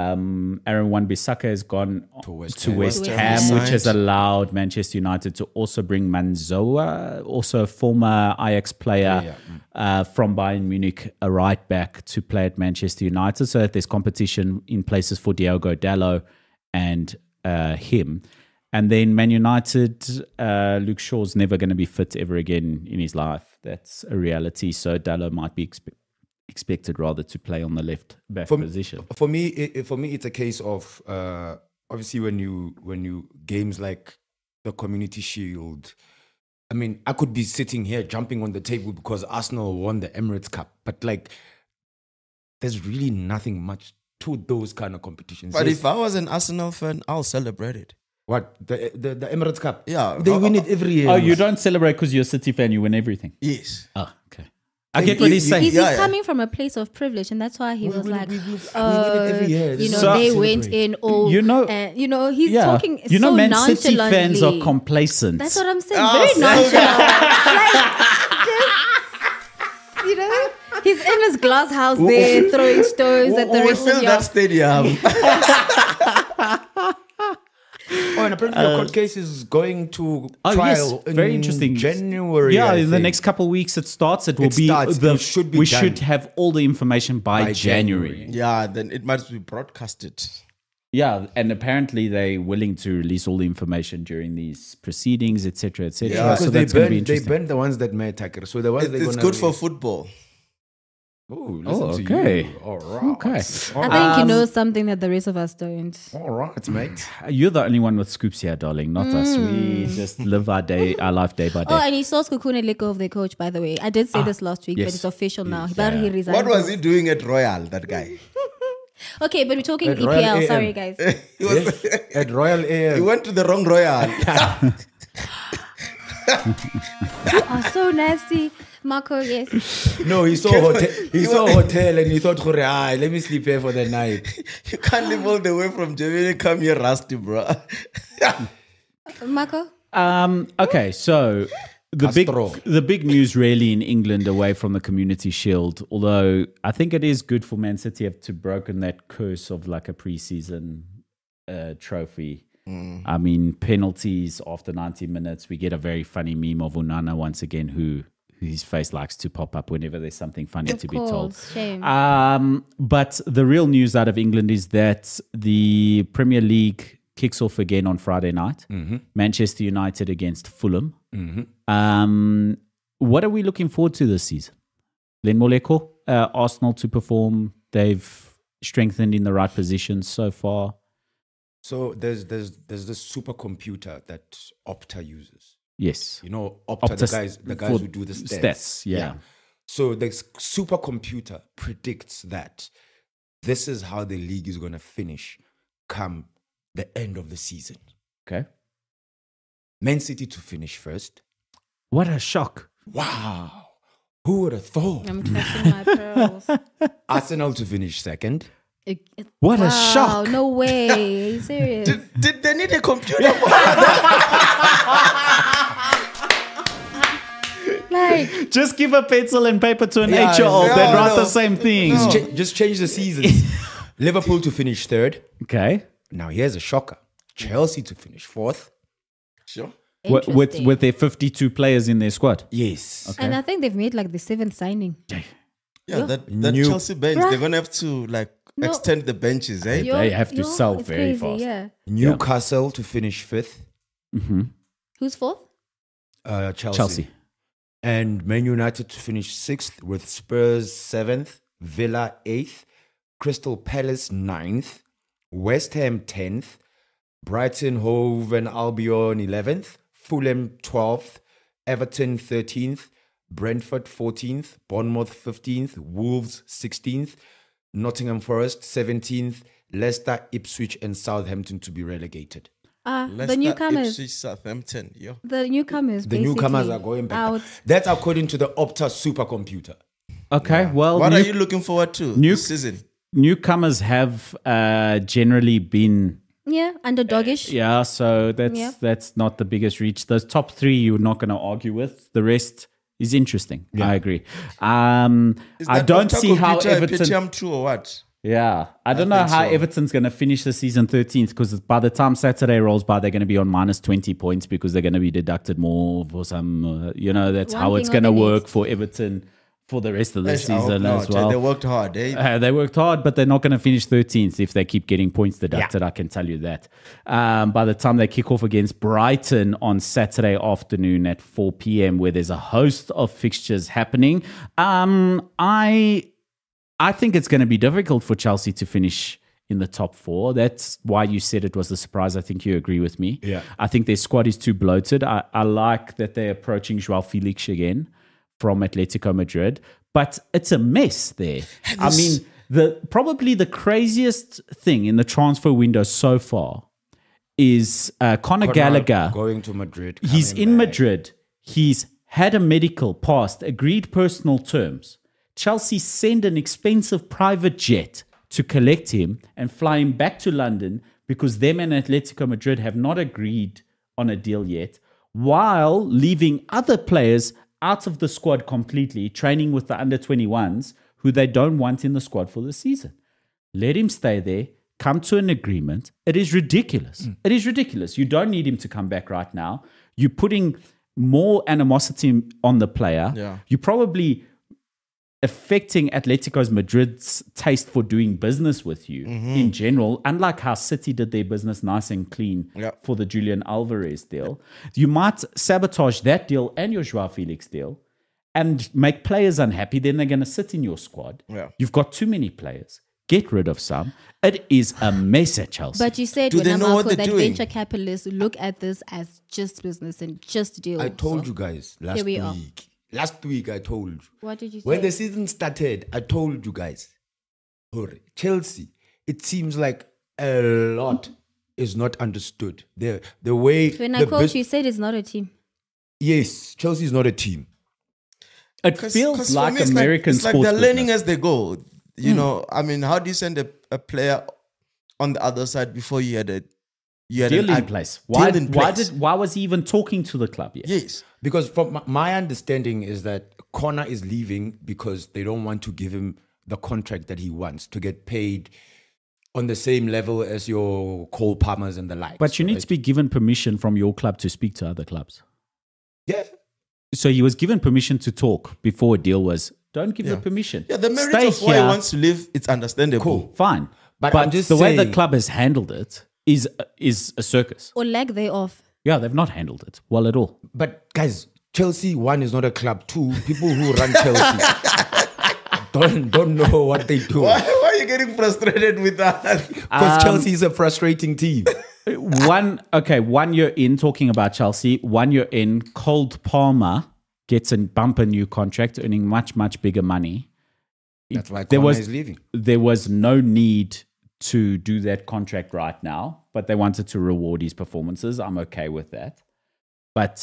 Um, Aaron Wan-Bissaka has gone to West West, Ham. Ham, West Ham. which has allowed Manchester United to also bring Manzoa, also a former Ajax player Yeah, uh, from Bayern Munich, a right back to play at Manchester United, so that there's competition in places for Diogo Dalot and uh, him. And then Man United, uh, Luke Shaw's never going to be fit ever again in his life. That's a reality. So Dalot might be expe- expected rather to play on the left back For, position. for me, it, it- for me, it's a case of uh, obviously when you when you games like the Community Shield. I mean, I could be sitting here jumping on the table because Arsenal won the Emirates Cup, but like, there's really nothing much to those kind of competitions. But Yes. if I was an Arsenal fan, I'll celebrate it. What the, the the Emirates Cup? Yeah. they Uh, win it every year. Oh, you don't celebrate because you're a City fan, you win everything. Yes. Oh, okay. I get what he's saying. He's, Yeah, he's yeah. coming from a place of privilege, and that's why he We- was we- like, we- we- we win it uh, every year. This you is know, So- they celebrate. went in all, You know- and, you know, he's Yeah. talking You know, so Man nonchalantly. City fans are complacent. That's what I'm saying. Oh, Very so- nonchalant. like, just, you know, he's in his glass house there, throwing stones at the Who will rest of fill your. that stadium? Oh, and apparently your court case is going to Oh, trial. yes. Very in interesting. January. Yeah, I in the think. next couple of weeks it starts. It will It be starts. the It should be we done. should have all the information by, By January. January. Yeah, then it must be broadcasted. Yeah, and apparently they're willing to release all the information during these proceedings, et cetera, et cetera. Yeah, so because they that's going to be burn, they interesting. burn the ones that may attack her. So the ones It- they're it's gonna good for release- football. Oh, Oh, listen to okay. you. All right. Okay. All I think right. he knows something that the rest of us don't. All right, mate. You're the only one with scoops here, darling, not us. We just live our day, our life day by day. Oh, and he saw Skukune let go of their coach, by the way. I did say this last week, yes. but it's official now. Yes. But he Yeah. resigned. What was he doing at Royal, that guy? Okay, but we're talking At E P Royal L. A M. Sorry, guys. He, was, At Royal he Air. went to the wrong Royal. Oh, so nasty. Marco, yes. No, he saw hotel. He saw a hotel and he thought, "Hore, ah, let me sleep here for the night." You can't live all the way from Germany, come here rusty, bro. Marco? Um, okay, so the Castro. big the big news really in England away from the Community Shield, although I think it is good for Man City have to broken that curse of like a preseason uh, trophy. I mean, penalties after ninety minutes. We get a very funny meme of Onana once again, who whose face likes to pop up whenever there's something funny Of to be told. course, shame. Um, but the real news out of England is that the Premier League kicks off again on Friday night. Manchester United against Fulham. Um, what are we looking forward to this season? Len Moleko, uh, Arsenal to perform. They've strengthened in the right positions so far. So there's there's there's this supercomputer that Opta uses. Yes. You know, Opta, the Opta guys the guys for who do the stats. stats, yeah. So the supercomputer predicts that this is how the league is going to finish come the end of the season. Okay. Man City to finish first, What a shock. Wow. Who would have thought? I'm catching my pearls. Arsenal to finish second. It- it- What a wow, shock. No way. Are you serious? Did, did they need a computer? Like, Just give a pencil and paper to an Yeah, eight-year-old. no, They'd write no. the same thing. Just, cha- just change the seasons. Liverpool to finish third. Okay. Now here's a shocker. Chelsea to finish fourth. Sure. With, with interesting. with their fifty-two players in their squad. Yes. And I think they've made like the seventh signing. Yeah, that, that New- Chelsea bench, Bruh. they're going to have to like No. extend the benches, eh? Yo- They have to yo, sell it's very crazy, fast. Yeah. Newcastle to finish fifth. Who's fourth? Uh, Chelsea. Chelsea. And Man United to finish sixth with Spurs seventh, Villa eighth, Crystal Palace ninth, West Ham tenth, Brighton, Hove and Albion eleventh, Fulham twelfth, Everton thirteenth, Brentford fourteenth, Bournemouth fifteenth, Wolves sixteenth, Nottingham Forest seventeenth, Leicester, Ipswich and Southampton to be relegated. Ah, the Leicester, newcomers. Ipswich, Southampton, yo. The newcomers. The newcomers basically are going back. out. That's according to the Opta supercomputer. Okay. Well, What new- are you looking forward to New- this season? newcomers have uh, generally been Yeah, underdogish. yeah. So that's Yeah. that's not the biggest reach. Those top three you're not going to argue with. The rest is interesting. I agree. Um, Is I that don't Opta see how computer a Everton. Pentium two or what? Yeah, I don't know think how so. Everton's going to finish the season thirteenth because by the time Saturday rolls by, they're going to be on minus twenty points because they're going to be deducted more for some, uh, you know, that's One how thing it's or going to the work next. for Everton for the rest of the Yes, I hope season not, as eh? well. They worked hard, eh? Uh, they worked hard, but they're not going to finish thirteenth if they keep getting points deducted. I can tell you that. Um, by the time they kick off against Brighton on Saturday afternoon at four p.m., where there's a host of fixtures happening, um, I I think it's going to be difficult for Chelsea to finish in the top four. That's why you said it was a surprise. I think you agree with me. Yeah. I think their squad is too bloated. I, I like that they're approaching Joao Felix again from Atletico Madrid, but it's a mess there. I mean, the probably the craziest thing in the transfer window so far is uh, Conor, Conor Gallagher. going to Madrid. He's coming in back. Madrid. He's had a medical passed, agreed personal terms. Chelsea send an expensive private jet to collect him and fly him back to London because them and Atletico Madrid have not agreed on a deal yet, while leaving other players out of the squad completely, training with the under twenty-ones who they don't want in the squad for the season. Let him stay there, come to an agreement. It is ridiculous. Mm. It is ridiculous. You don't need him to come back right now. You're putting more animosity on the player. Yeah. You're probably affecting Atletico's Madrid's taste for doing business with you Mm-hmm. in general, unlike how City did their business nice and clean Yeah. for the Julian Alvarez deal. You might sabotage that deal and your Joao Felix deal and make players unhappy. Then they're going to sit in your squad. Yeah. You've got too many players. Get rid of some. It is a mess at Chelsea. But you said Do when they I'm know what uncle, they're that doing? venture capitalists look at this as just business and just deals. I told So, you guys last Here we week. are. Last week I told you. What did you say? When the season started, I told you guys. Hurry. Chelsea, it seems like a lot is not understood. The the way when I the quote bus- you, said it's not a team. Yes, Chelsea is not a team. it 'Cause- feels 'cause for like me, it's American it's like sports they're learning business. as they go. You know, I mean, how do you send a, a player on the other side before you had a you had Deal an in ag- place. Why, deal in why place? did why was he even talking to the club yet? Yes. Because from my, my understanding is that Connor is leaving because they don't want to give him the contract that he wants to get paid on the same level as your Cole Palmers and the like. But you need to be given permission from your club to speak to other clubs. Yeah. So he was given permission to talk before a deal was. Don't give the permission. Yeah, the merit Stay of why he here. wants to live, it's understandable. Cool. Fine, But but, I'm just the way the saying- club has handled it is is a circus. Or lack thereof. Yeah, they've not handled it well at all. But guys, Chelsea, one, is not a club. Two, people who run Chelsea don't don't know what they do. Why, why are you getting frustrated with that? Because Chelsea is a frustrating team. One okay, one year in talking about Chelsea, one year in, Cold Palmer gets a bumper new contract, earning much much bigger money. That's why There Connor was is leaving. there was no need to do that contract right now, but they wanted to reward his performances. I'm okay with that. But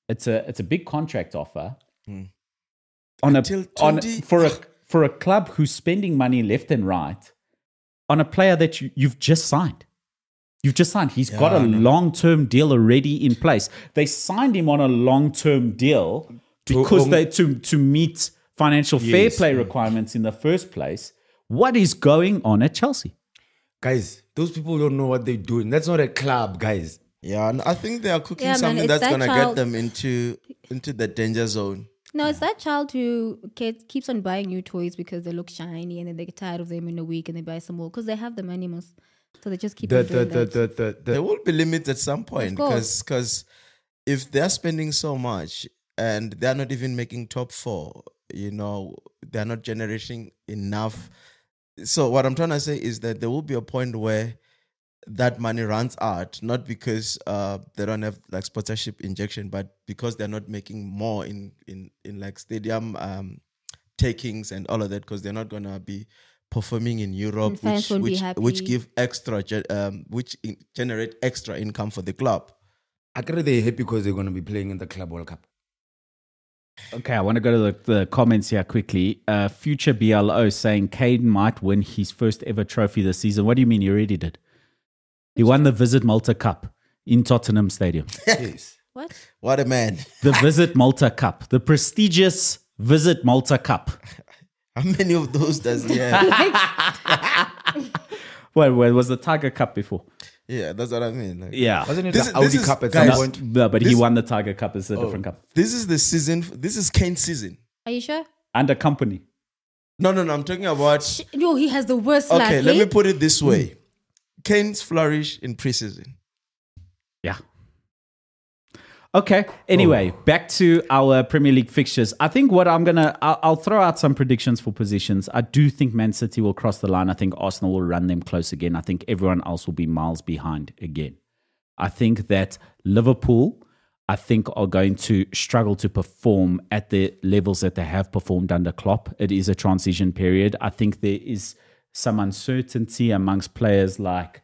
it's a it's a big contract offer on a Until on twenty for a for a club who's spending money left and right on a player that you, you've just signed. You've just signed. He's got a long-term deal already in place. They signed him on a long-term deal because um, they to to meet financial fair Yes. play requirements in the first place. What is going on at Chelsea? Guys, those people don't know what they're doing. That's not a club, guys. Yeah, and I think they are cooking Yeah, man, something it's that's that gonna child- get them into into the danger zone. No, it's that child who ke- keeps on buying new toys because they look shiny and then they get tired of them in a week and they buy some more because they have the money, most. So they just keep The on the doing the that. the the, the, There will be limits at some point course. because because if they're spending so much and they're not even making top four, you know, they're not generating enough. So what I'm trying to say is that there will be a point where that money runs out, not because uh, they don't have like sponsorship injection, but because they're not making more in in in like stadium um, takings and all of that, because they're not gonna be performing in Europe, And fans which won't be which, happy. which give extra ge- um, which in, generate extra income for the club. I agree they're happy because they're going to be playing in the Club World Cup. Okay, I want to go to the, the comments here quickly. Uh, Future B L O saying Kane might win his first ever trophy this season. What do you mean? He already did. He won the Visit Malta Cup in Tottenham Stadium. Yes. What? What a man! The Visit Malta Cup, the prestigious Visit Malta Cup. How many of those does he have? Well, well, it was the Tiger Cup before. Yeah, that's what I mean. Like, Yeah. Wasn't it This the is- this Audi is- Cup at guys- some point? No, but he This- won the Tiger Cup. It's a different cup. This is the season. This is Kane's season. Are you sure? Under company. No, no, no. I'm talking about. Sh- Yo, he has the worst luck. Okay, let eh? me put it this way: Kane's flourish in preseason. Yeah. Okay. Anyway, back to our Premier League fixtures. I think what I'm gonna, I'll, I'll throw out some predictions for positions. I do think Man City will cross the line. I think Arsenal will run them close again. I think everyone else will be miles behind again. I think that Liverpool, I think, are going to struggle to perform at the levels that they have performed under Klopp. It is a transition period. I think there is some uncertainty amongst players like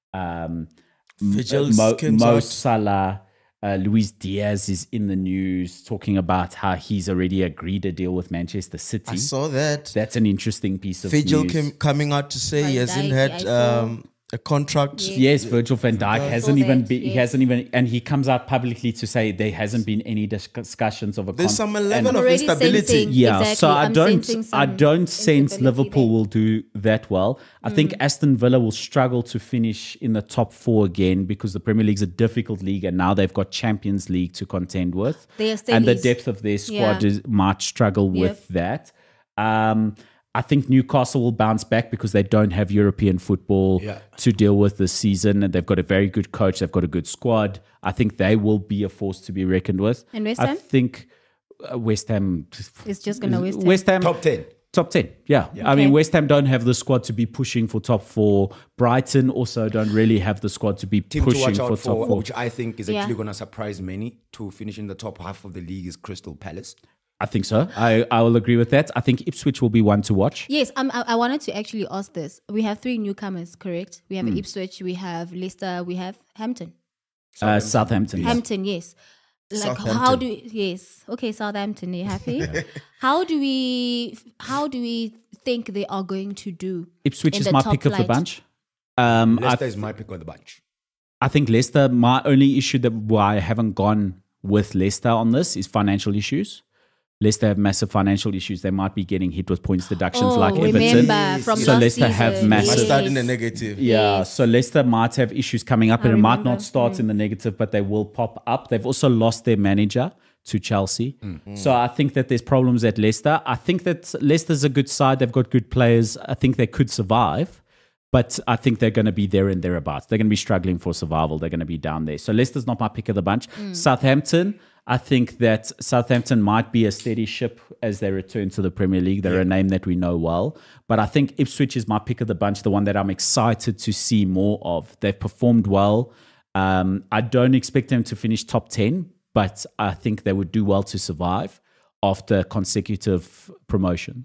um, Vigil Mo, comes Mo out. Salah. Uh, Luis Diaz is in the news talking about how he's already agreed a deal with Manchester City. I saw that. That's an interesting piece of Vigil news. came coming out to say he Van hasn't Dijk, had I saw. um, a contract. Yeah. Yes, Virgil van Dijk I hasn't saw even that, been, he yes. hasn't even, and he comes out publicly to say there hasn't been any dis- discussions of a There's con- some and- level I'm of already instability. sensing- Yeah, Exactly. so I I'm don't, sensing I some don't sense instability Liverpool there. will do that well. I think Mm. Aston Villa will struggle to finish in the top four again because the Premier League's a difficult league, and now they've got Champions League to contend with, They are and the steadies. depth of their squad Yeah. is, might struggle with that. Um, I think Newcastle will bounce back because they don't have European football Yeah. to deal with this season, and they've got a very good coach. They've got a good squad. I think they will be a force to be reckoned with. And West I Ham? think uh, West Ham. It's just gonna West Ham. West Ham Top ten. Top ten, yeah. I mean, Okay. West Ham don't have the squad to be pushing for top four. Brighton also don't really have the squad to be Team to pushing watch for out top for, four. which I think is Yeah. actually going to surprise many to finish in the top half of the league, is Crystal Palace. I think so. I, I will agree with that. I think Ipswich will be one to watch. Yes, um, I, I wanted to actually ask this. We have three newcomers, correct? We have Hmm. Ipswich, we have Leicester, we have Hampton. Uh, Southampton. yes. Hampton, yes. Like how Southampton. do yes? Okay, Southampton. Are you happy? How do we? How do we think they are going to do? Ipswich in is the my top pick of the flight? bunch. Um, I, Leicester is my pick of the bunch. I think Leicester, my only issue that why I haven't gone with Leicester on this is financial issues. Leicester have massive financial issues. They might be getting hit with points deductions Oh, like Everton. remember from So last Leicester have season. massive- Must start Yes. in the negative. Yeah, Yes. so Leicester might have issues coming up, and it might remember. not start in the negative, but they will pop up. They've also lost their manager to Chelsea. So I think that there's problems at Leicester. I think that Leicester's a good side. They've got good players. I think they could survive, but I think they're going to be there and thereabouts. They're going to be struggling for survival. They're going to be down there. So Leicester's not my pick of the bunch. Southampton, I think that Southampton might be a steady ship as they return to the Premier League. They're a name that we know well. But I think Ipswich is my pick of the bunch, the one that I'm excited to see more of. They've performed well. Um, I don't expect them to finish top ten, but I think they would do well to survive after consecutive promotions.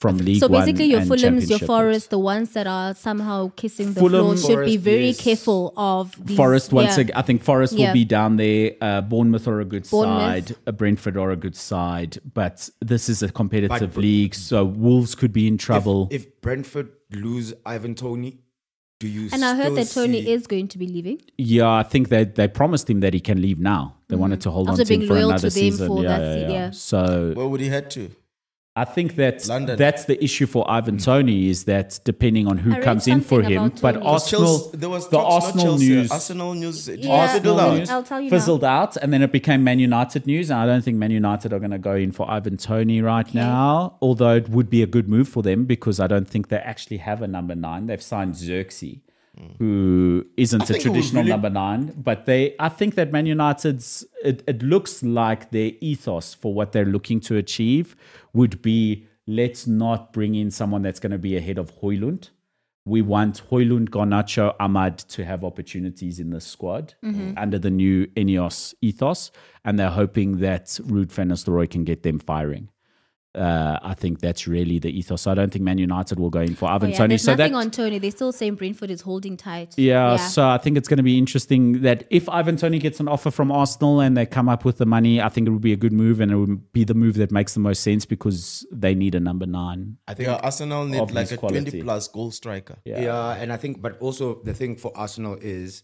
from League So One basically, your and Fulhams, your Championship. Forest, the ones that are somehow kissing the Fulham, floor, should be Forest, very yes. careful of these. Forest once yeah. again, I think Forest Yeah. will be down there. Uh, Bournemouth are a good Bournemouth. side. Uh, Brentford are a good side. But this is a competitive But- league, so Wolves could be in trouble. If, if Brentford lose Ivan Toney, do you And I heard still that Tony see- is going to be leaving. yeah, I think they they promised him that he can leave now. They wanted to hold Mm. After on to him being for loyal another to them season. for yeah, that se- yeah, yeah. yeah. So Where would he head to? I think that London. that's the issue for Ivan Toney is that depending on who I read comes in for something him, about but Toney. Arsenal, Chelsea- there was the talks, not Arsenal Chelsea, news, Arsenal news. it Yeah, fizzled I'll- out. I'll tell you now. fizzled out, and then it became Man United news. And I don't think Man United are going to go in for Ivan Toney right now, although it would be a good move for them because I don't think they actually have a number nine. They've signed Xerxes, who isn't a think it would traditional really- number nine, but they, I think that Man United's, it, it looks like their ethos for what they're looking to achieve would be, let's not bring in someone that's going to be ahead of Højlund. We want Højlund, Garnacho, Ahmad to have opportunities in the squad under the new Ineos ethos, and they're hoping that Ruud van Nistelrooy can get them firing. Uh, I think that's really the ethos. I don't think Man United will go in for Oh, Ivan yeah, Toney. there's So nothing that, on Tony. They're still saying Brentford is holding tight. yeah, so I think it's going to be interesting that if Ivan Toney gets an offer from Arsenal and they come up with the money, I think it would be a good move and it would be the move that makes the most sense because they need a number nine. I think Yeah, Arsenal need of like his a twenty quality. plus goal striker. Yeah. and I think, but also the thing for Arsenal is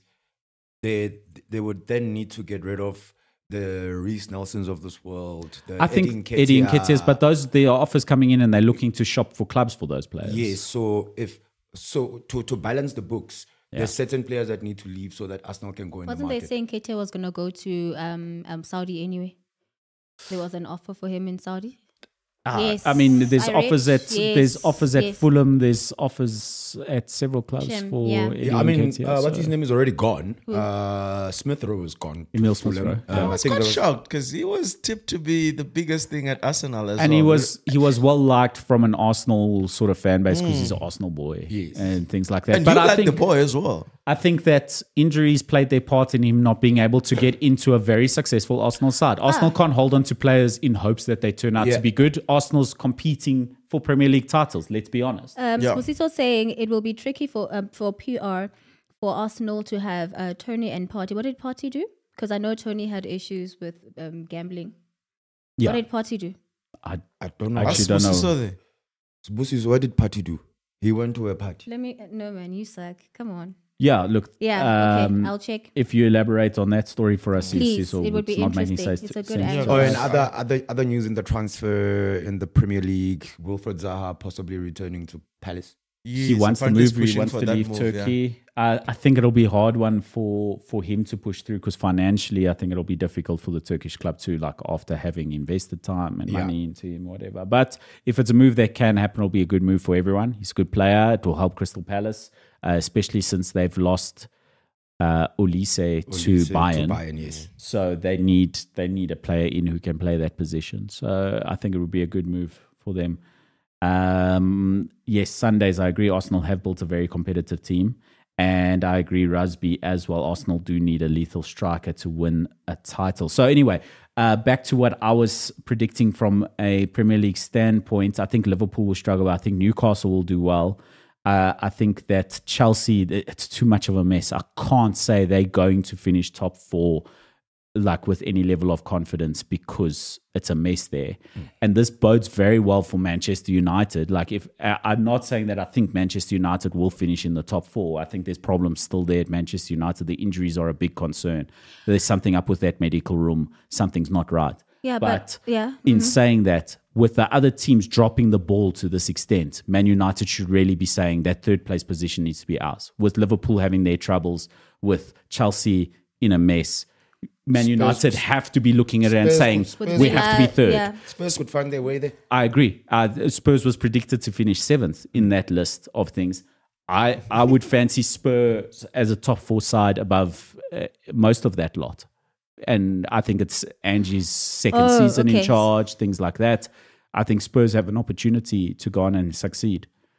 they they would then need to get rid of the Reece Nelsons of this world. The I think Eddie Nketiah's, but those there are offers coming in and they're looking to shop for clubs for those players. yes. So if so, to to balance the books, there's certain players that need to leave so that Arsenal can go in Wasn't the they market. saying Keita was going to go to um, um, Saudi anyway? There was an offer for him in Saudi. yes, I mean, there's I read. offers at Yes, there's offers at yes. Fulham. There's offers at several clubs Shem, for. yeah. Eddie Yeah, I mean, Nketiah, uh, what's so- his name is already gone. Uh, Smith Rowe is gone. to Emil Fulham. Smith Rowe, Um, yeah. I I was think quite there was- shocked because he was tipped to be the biggest thing at Arsenal as And well. he was he was well liked from an Arsenal sort of fan base because he's an Arsenal boy Yes. and things like that. and but you I like think the boy as well. I think that injuries played their part in him not being able to get into a very successful Arsenal side. Arsenal can't hold on to players in hopes that they turn out Yeah. to be good. Arsenal's competing for Premier League titles. Let's be honest. Um, Yeah. Sposiso saying it will be tricky for um, for P R for Arsenal to have uh, Tony and Partey. What did Partey do? Because I know Tony had issues with um, gambling. Yeah. What did Partey do? I, I don't know. I actually don't know. Saw there. Busis, what did Party do? He went to a party. Let me. uh, No, man, you suck. Come on. yeah, look. Yeah. um, okay, I'll check. If you elaborate on that story for us, Please, Cecil, it would be it's not making interesting. sense. It's a good sense angle. Oh, to and us. other other other news in the transfer in the Premier League: Wilfred Zaha possibly returning to Palace. he Yes, wants to apparently he's move. He pushing wants for to that leave move, Turkey. Uh, I think it'll be a hard one for for him to push through because financially, I think it'll be difficult for the Turkish club too. Like after having invested time and Yeah. money into him, whatever. But if it's a move that can happen, it'll be a good move for everyone. He's a good player. It will help Crystal Palace, uh, especially since they've lost uh, Olise to Olise Bayern. To Bayern, yes. So they need they need a player in who can play that position. So I think it would be a good move for them. Um, yes, Sundays, I agree. Arsenal have built a very competitive team. And I agree, Rusby as well. Arsenal do need a lethal striker to win a title. So anyway, uh, back to what I was predicting from a Premier League standpoint. I think Liverpool will struggle. I think Newcastle will do well. Uh, I think that Chelsea, it's too much of a mess. I can't say they're going to finish top four like with any level of confidence because it's a mess there. Mm. And this bodes very well for Manchester United. Like if I'm not saying that I think Manchester United will finish in the top four. I think there's problems still there at Manchester United. The injuries are a big concern. There's something up with that medical room. Something's not right. Yeah, but, yeah. in mhm. saying that, with the other teams dropping the ball to this extent, Man United should really be saying that third place position needs to be ours. With Liverpool having their troubles, with Chelsea in a mess, Man Spurs- United have to be looking at it and Spurs- saying, Spurs- we have to be third. Yeah. Spurs could find their way there. I agree. Uh, Spurs was predicted to finish seventh in that list of things. I, I would fancy Spurs as a top four side above uh, most of that lot. And I think it's Angie's second Oh, season okay. in charge, things like that. I think Spurs have an opportunity to go on and succeed.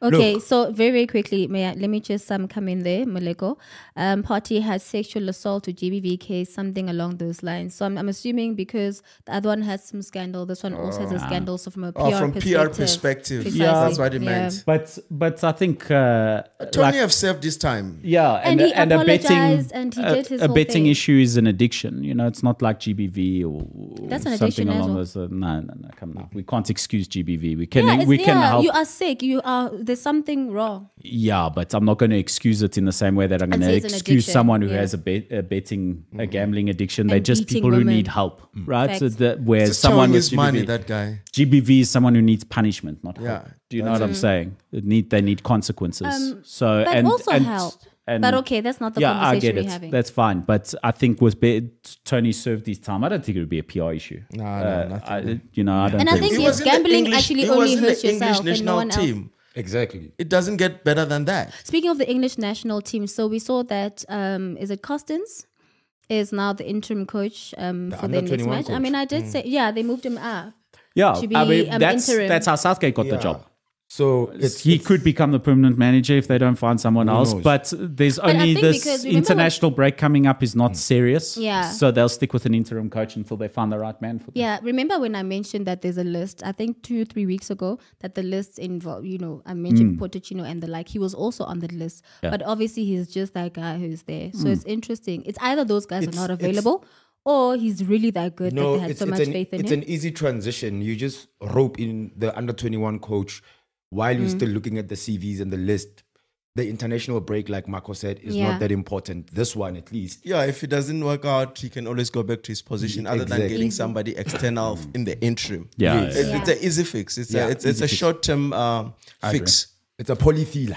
Okay, Look. so very, very quickly, may I, let me just um, come in there, Maleko. Um, party has sexual assault to G B V case, something along those lines. So I'm, I'm assuming because the other one has some scandal, this one also has a scandal. So from a P R Oh, from perspective. P R perspective. Precisely. Yeah, that's what it Yeah. meant. But but I think uh, Tony like- have served this time. yeah, And and, he and a betting apologized and he a, did his a whole betting thing. issue is an addiction. You know, it's not like G B V or That's an something addiction as along well. those. Uh, no, no, no, come on. We can't excuse G B V. We can Yeah, it's, we can yeah, help. you are sick. You are. There's something wrong. Yeah, but I'm not going to excuse it in the same way that I'm going And to say it's an excuse addiction, someone who yeah. has a, bet, a betting, a gambling addiction. They're And just beating people who women. need help, right? So Facts. that, whereas Just someone showing with his G B V, money, that guy. G B V is someone who needs punishment, not help. Yeah, Do you know what I'm saying? It need they need consequences. Um, so But and also and, help. and But okay, that's not the yeah, I conversation get we're it. having. That's fine. But I think with Be- Tony served his time. I don't think it would be a P R issue. No, no, Uh, nothing. I, you know, I don't And I think. think He yes, was in the gambling English- actually he was only in the hurts English yourself and no national one else. team. Exactly. It doesn't get better than that. Speaking of the English national team, so we saw that um, is it Costins is now the interim coach um, The for under the next twenty-one match. I coach. mean, I did say yeah, they moved him up. yeah, to I be, mean um, that's interim. that's how Southgate got the Yeah. job. So it's he it's- could become the permanent manager if they don't find someone Who else. knows? But there's I only think this because remember international break coming up is not serious. Yeah. So they'll stick with an interim coach until they find the right man for them. Yeah, remember when I mentioned that there's a list? I think two, three weeks ago that the lists involve. You know, I mentioned Pochettino and the like. He was also on the list, Yeah. but obviously he's just that guy who's there. So it's interesting. It's either those guys It's- are not it's- available, or he's really that good no, that they had it's, so it's much an, faith in it's him. an easy transition. You just rope in the under twenty-one coach while Mm. you're still looking at the C Vs and the list. The international break, like Marco said, is Yeah. not that important. This one, at least. Yeah, if it doesn't work out, he can always go back to his position, other than Exactly. getting Easy. somebody external in the interim. Yeah, Yes. yeah. It- Yeah. It's an easy fix. It's Yeah, a it's, it's a easy fix. short term um, fix. It's a polythela.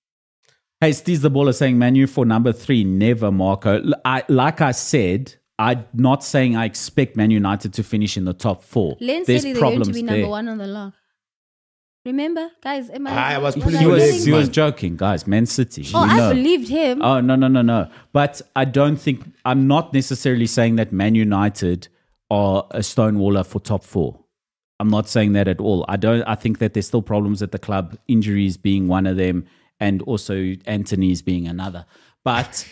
Hey, Steve the Baller saying Manu for number three, never Marco. L- I, like I said, I'm not saying I expect Man United to finish in the top four. Len There's said they're going problems to be there. number one on the log. Remember, guys? Am I, I was was pulling I He your was, leg, he was man. joking, guys. Man City. Oh, we I know. believed him. Oh, no, no, no, no. But I don't think, I'm not necessarily saying that Man United are a stonewaller for top four. I'm not saying that at all. I don't, I think that there's still problems at the club, injuries being one of them, and also Anthony's being another. But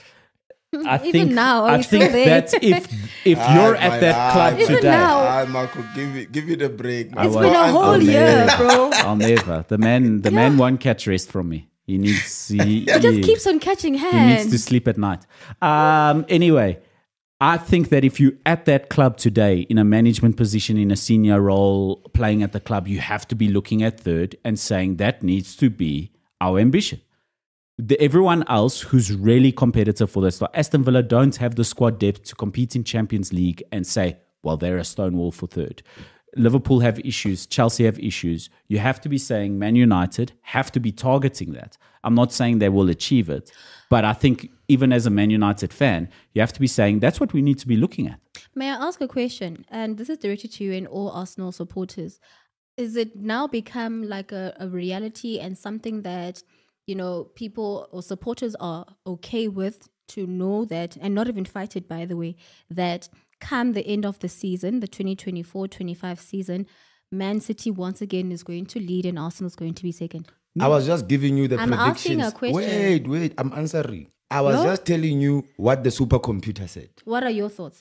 I Even think, now, are I we still think there? that if, if you're at that club Even today, now. Ah, Marco, give it give it a break. I It's won't- been a whole I'll year, never- bro. I'll never. The man, the man won't catch rest from me. He needs, he, He just he- keeps on catching He needs hands. to sleep at night. Um, anyway, I think that if you're at that club today in a management position, in a senior role, playing at the club, you have to be looking at third and saying that needs to be our ambition. The, everyone else who's really competitive for this, like Aston Villa don't have the squad depth to compete in Champions League and say, well, they're a stonewall for third. Liverpool have issues. Chelsea have issues. You have to be saying Man United have to be targeting that. I'm not saying they will achieve it, but I think even as a Man United fan, you have to be saying that's what we need to be looking at. May I ask a question? And this is directed to you and all Arsenal supporters. Is it now become like a, a reality and something that, you know, people or supporters are okay with to know that, and not even fight it, by the way, that come the end of the season, the twenty twenty-four twenty-five season, Man City once again is going to lead and Arsenal is going to be second? I was just giving you the I'm asking predictions. a question. Wait, wait, I'm answering. I was No? just telling you what the supercomputer said. What are your thoughts?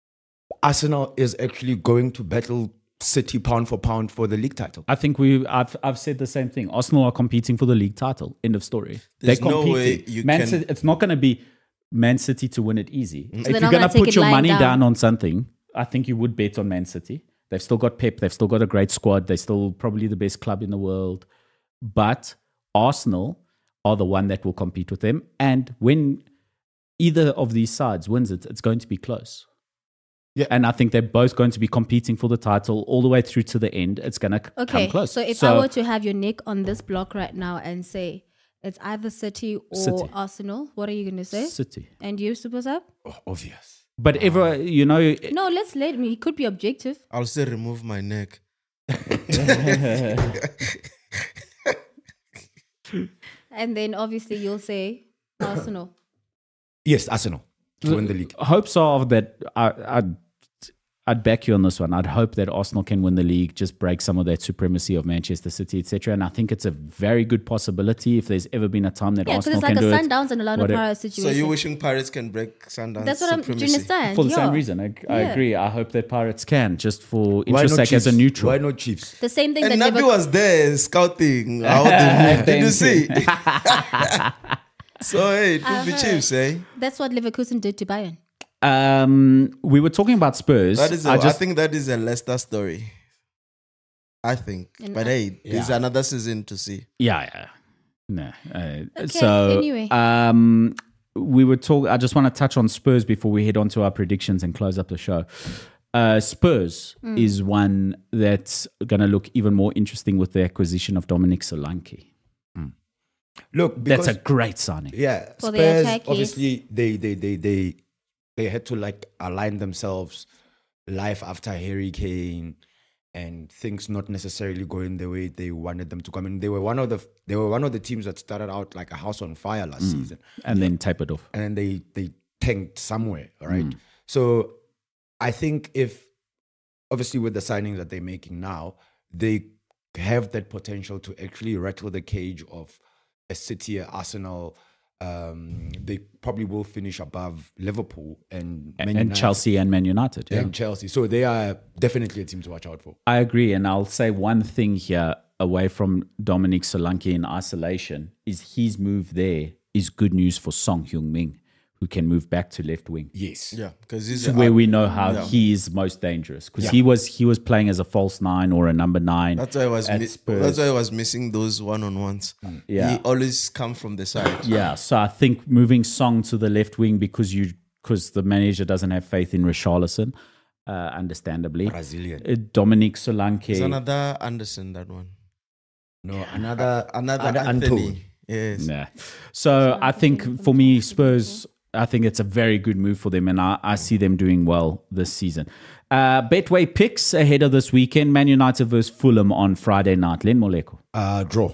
Arsenal is actually going to battle City pound for pound for the league title. I think we. I've I've said the same thing. Arsenal are competing for the league title. End of story. There's They're no competing. way you Man can- City, it's not going to be Man City to win it easy. if they're you're not going gonna to take put it your lying money down. down on something, I think you would bet on Man City. They've still got Pep. They've still got a great squad. They're still probably the best club in the world. But Arsenal are the one that will compete with them. And when either of these sides wins it, it's going to be close. Yeah. And I think they're both going to be competing for the title all the way through to the end. It's going to c- Okay, come close. so if I were to have your neck on this block right now and say it's either City or City. Arsenal, what are you going to say? City. And you, Super Sub? Oh, obvious. But ever, you know, No, let's let me. It could be objective. I'll say remove my neck. And then obviously you'll say Arsenal. Yes, Arsenal to win the league. hopes are that I, I, I'd back you on this one. I'd hope that Arsenal can win the league, just break some of that supremacy of Manchester City, et cetera. And I think it's a very good possibility if there's ever been a time that Yeah, because Arsenal it's like can a do it. Sundowns and a lot of Whatever. Pirates So situation. you're wishing Pirates can break Sundowns That's what I'm. Do you supremacy? understand? For the Yeah. same reason. I, I Yeah. agree. I hope that Pirates can, just for Why interest not sake as a Chiefs? neutral. Why not Chiefs? The same thing And that Nabi Liverpool. was there scouting how they moved. Did you see? So hey, it would be heard. Chiefs, eh? That's what Leverkusen did to Bayern. Um, we were talking about Spurs. That is. A, I I, just think that is a Leicester story. I think, And but I- hey, there's another season to see. Yeah, yeah. No. Uh, Okay, so anyway. um we were talking I just want to touch on Spurs before we head on to our predictions and close up the show. Uh Spurs Mm. is one that's gonna look even more interesting with the acquisition of Dominic Solanke. Look, because, That's a great signing. yeah. For the Spurs, attack, yes. obviously, they, they, they, they, they had to like align themselves life after Harry Kane and things not necessarily going the way they wanted them to come in. They were one of the they were one of the teams that started out like a house on fire last Mm. season. And then tapered off. And then they they tanked somewhere, all right? Mm. So I think if obviously with the signings that they're making now, they have that potential to actually rattle the cage of a City, a Arsenal. Um, they probably will finish above Liverpool and Man And United Chelsea and Man United. Yeah. and Chelsea. So they are definitely a team to watch out for. I agree. And I'll say one thing here away from Dominic Solanke in isolation is his move there is good news for Song Hyung-min, who can move back to left wing. Yes. Yeah, because he's To a- where we know how yeah. he is most dangerous because Yeah. he was he was playing as a false nine or a number nine. That's why I was. at Mi- Spurs. that's why I was missing those one on ones. Yeah. He always come from the side. Yeah, so I think moving Song to the left wing because you because the manager doesn't have faith in Richarlison, uh, understandably. Brazilian. Uh, Dominic Solanke. It's another Anderson, that one. No, another Another other Anthony. Anthony. Yes. Nah. So I think for me, Spurs, I think it's a very good move for them, and I, I see them doing well this season. Uh, Betway picks ahead of this weekend: Man United versus Fulham on Friday night. Len Moleko, Uh, draw.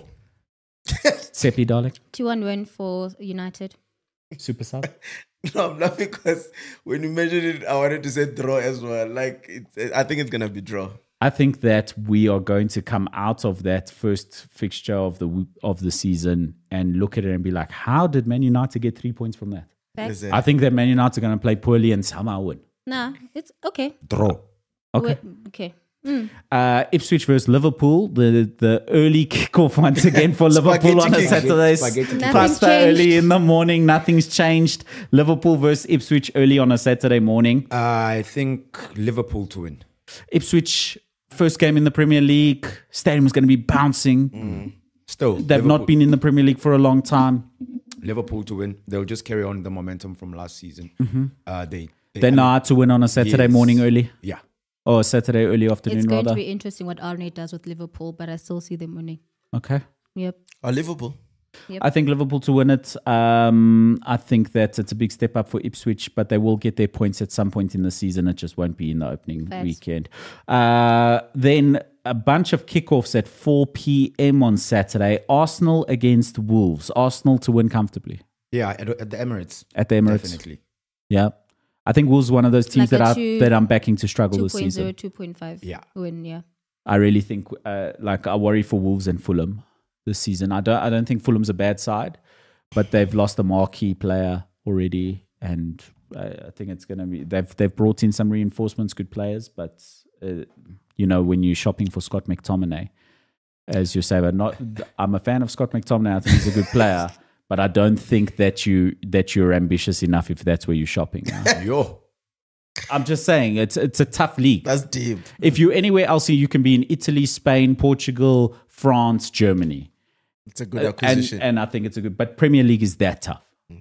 Seppi, darling, two one win for United. super sub. No, I'm laughing because when you mentioned it, I wanted to say draw as well. Like, it's, I think it's gonna be draw. I think that we are going to come out of that first fixture of the w- of the season and look at it and be like, how did Man United get three points from that? Facts. Listen, I think that Man United are going to play poorly and somehow win. Nah, it's okay. Draw. Okay. Wait, okay. Uh, Ipswich versus Liverpool, the the early kickoff once again for Liverpool on a kick. Saturday. Spaghetti kick. Nothing's Pasta changed. early in the morning, nothing's changed. Liverpool versus Ipswich early on a Saturday morning. Uh, I think Liverpool to win. Ipswich, first game in the Premier League. Stadium's going to be bouncing. Still, They've Liverpool, not been in the Premier League for a long time. Liverpool to win. They'll just carry on the momentum from last season. Uh, they, they, They know how to win on a Saturday Yes. morning early. Yeah. Or Saturday early afternoon, It's going rather. to be interesting what Arne does with Liverpool, but I still see them winning. Okay. Yep. or Liverpool. I think Liverpool to win it. Um, I think that it's a big step up for Ipswich, but they will get their points at some point in the season. It just won't be in the opening Facts. weekend. Uh, then a bunch of kickoffs at four p.m. on Saturday. Arsenal against Wolves. Arsenal to win comfortably Yeah, at, at the Emirates. at the Emirates. Definitely. Yeah. I think Wolves is one of those teams Like a that, I, two- that I'm backing to struggle this 2.0, season. two point five Yeah. win, yeah. I really think, uh, like, I worry for Wolves and Fulham this season. I don't, I don't think Fulham's a bad side, but they've lost a marquee player already, and I, I think it's going to be. They've they've brought in some reinforcements, good players, but uh, you know, when you're shopping for Scott McTominay, as you say, but not. I'm a fan of Scott McTominay. I think he's a good player, but I don't think that you that you're ambitious enough if that's where you're shopping. Yo. I'm just saying it's it's a tough league. That's deep. If you're anywhere else, you can be in Italy, Spain, Portugal, France, Germany. It's a good And, acquisition. and I think it's a good, but Premier League is that tough.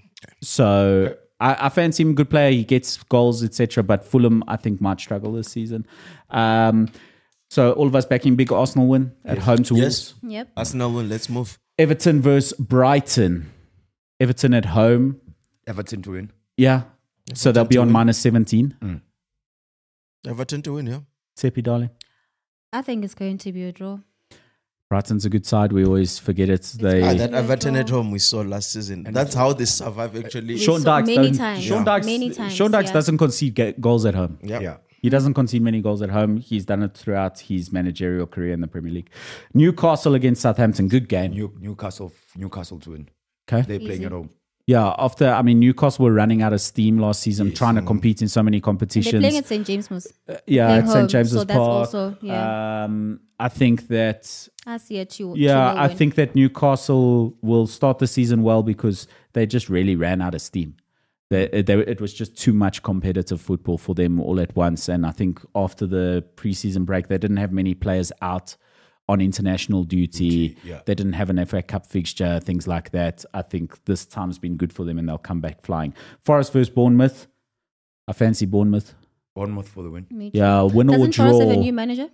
So I, I fancy him, good player. He gets goals, et cetera. But Fulham, I think, might struggle this season. Um, so all of us backing big Arsenal win at home to Yes. Wolves. Yep. Arsenal win. Let's move. Everton versus Brighton. Everton at home. Everton to win. Yeah. So they'll be to on win. minus seventeen. Everton to win, yeah. Seppi, darling. I think it's going to be a draw. Brighton's a good side. We always forget it. They Ah, fine. that Yeah, Everton draw. at home we saw last season. That's how they survive actually. We Sean saw Dykes many don't- times. Sean Yeah. Dykes, Many times, Sean Dykes yeah. doesn't concede ga- goals at home. Yeah. Yeah. He doesn't concede many goals at home. He's done it throughout his managerial career in the Premier League. Newcastle against Southampton, good game. New, Newcastle, Newcastle to win. Okay. They're playing Easy. at home. Yeah, after, I mean, Newcastle were running out of steam last season, trying to compete in so many They're competitions. playing at Saint James's. yeah, playing at Saint home, James's so that's Park. also- yeah. Um, I think that I see a Chil- Yeah, Chilwell I win. think that Newcastle will start the season well because they just really ran out of steam. They, they, it was just too much competitive football for them all at once. And I think after the preseason break, they didn't have many players out on international duty. yeah. They didn't have an F A Cup fixture, things like that. I think this time's been good for them and they'll come back flying. Forest versus Bournemouth. I fancy Bournemouth. Bournemouth for the win. Me too. Yeah, win or Doesn't Forest have a draw. new manager?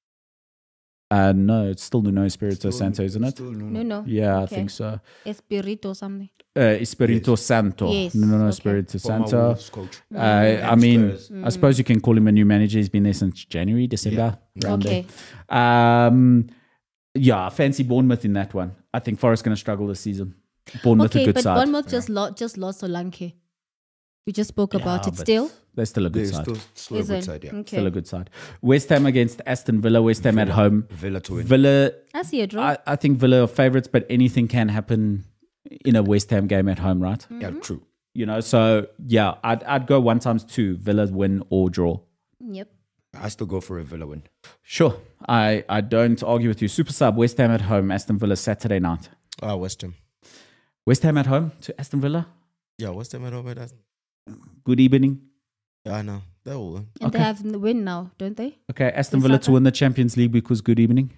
Uh, no, it's still Nuno Espirito Santo, isn't it? Still Nuno. No, no. Yeah, I Okay. think so. Espirito something. Uh, Espirito Santo. Yes, No, no, no, okay. Espirito Former Santo. Wolves coach. Uh, I mean, Spurs. I suppose you can call him a new manager. He's been there since January, December. around Okay. there. Um, yeah, I fancy Bournemouth in that one. I think Forest's going to struggle this season. Bournemouth a Okay, good but side. Bournemouth just lost just lost Solanke. We just spoke about Yeah, it. but Still, They're still a good They're side. still, still a is good it? side, yeah. Okay. Still a good side. West Ham against Aston Villa. West Ham at home. Villa to win. Villa, I see a draw. I, I think Villa are favourites, but anything can happen in a West Ham game at home, right? Yeah, true. You know, so yeah, I'd, I'd go one times two. Villa win or draw. Yep. I still go for a Villa win. Sure. I, I don't argue with you. Super sub, West Ham at home, Aston Villa Saturday night. Ah, West Ham. West Ham at home to Aston Villa. Yeah, West Ham at home. That. Good evening. Yeah, I know. They will win. And Okay. they have the win now, don't they? Okay, Aston Yes, Villa to Saka. win the Champions League because good evening.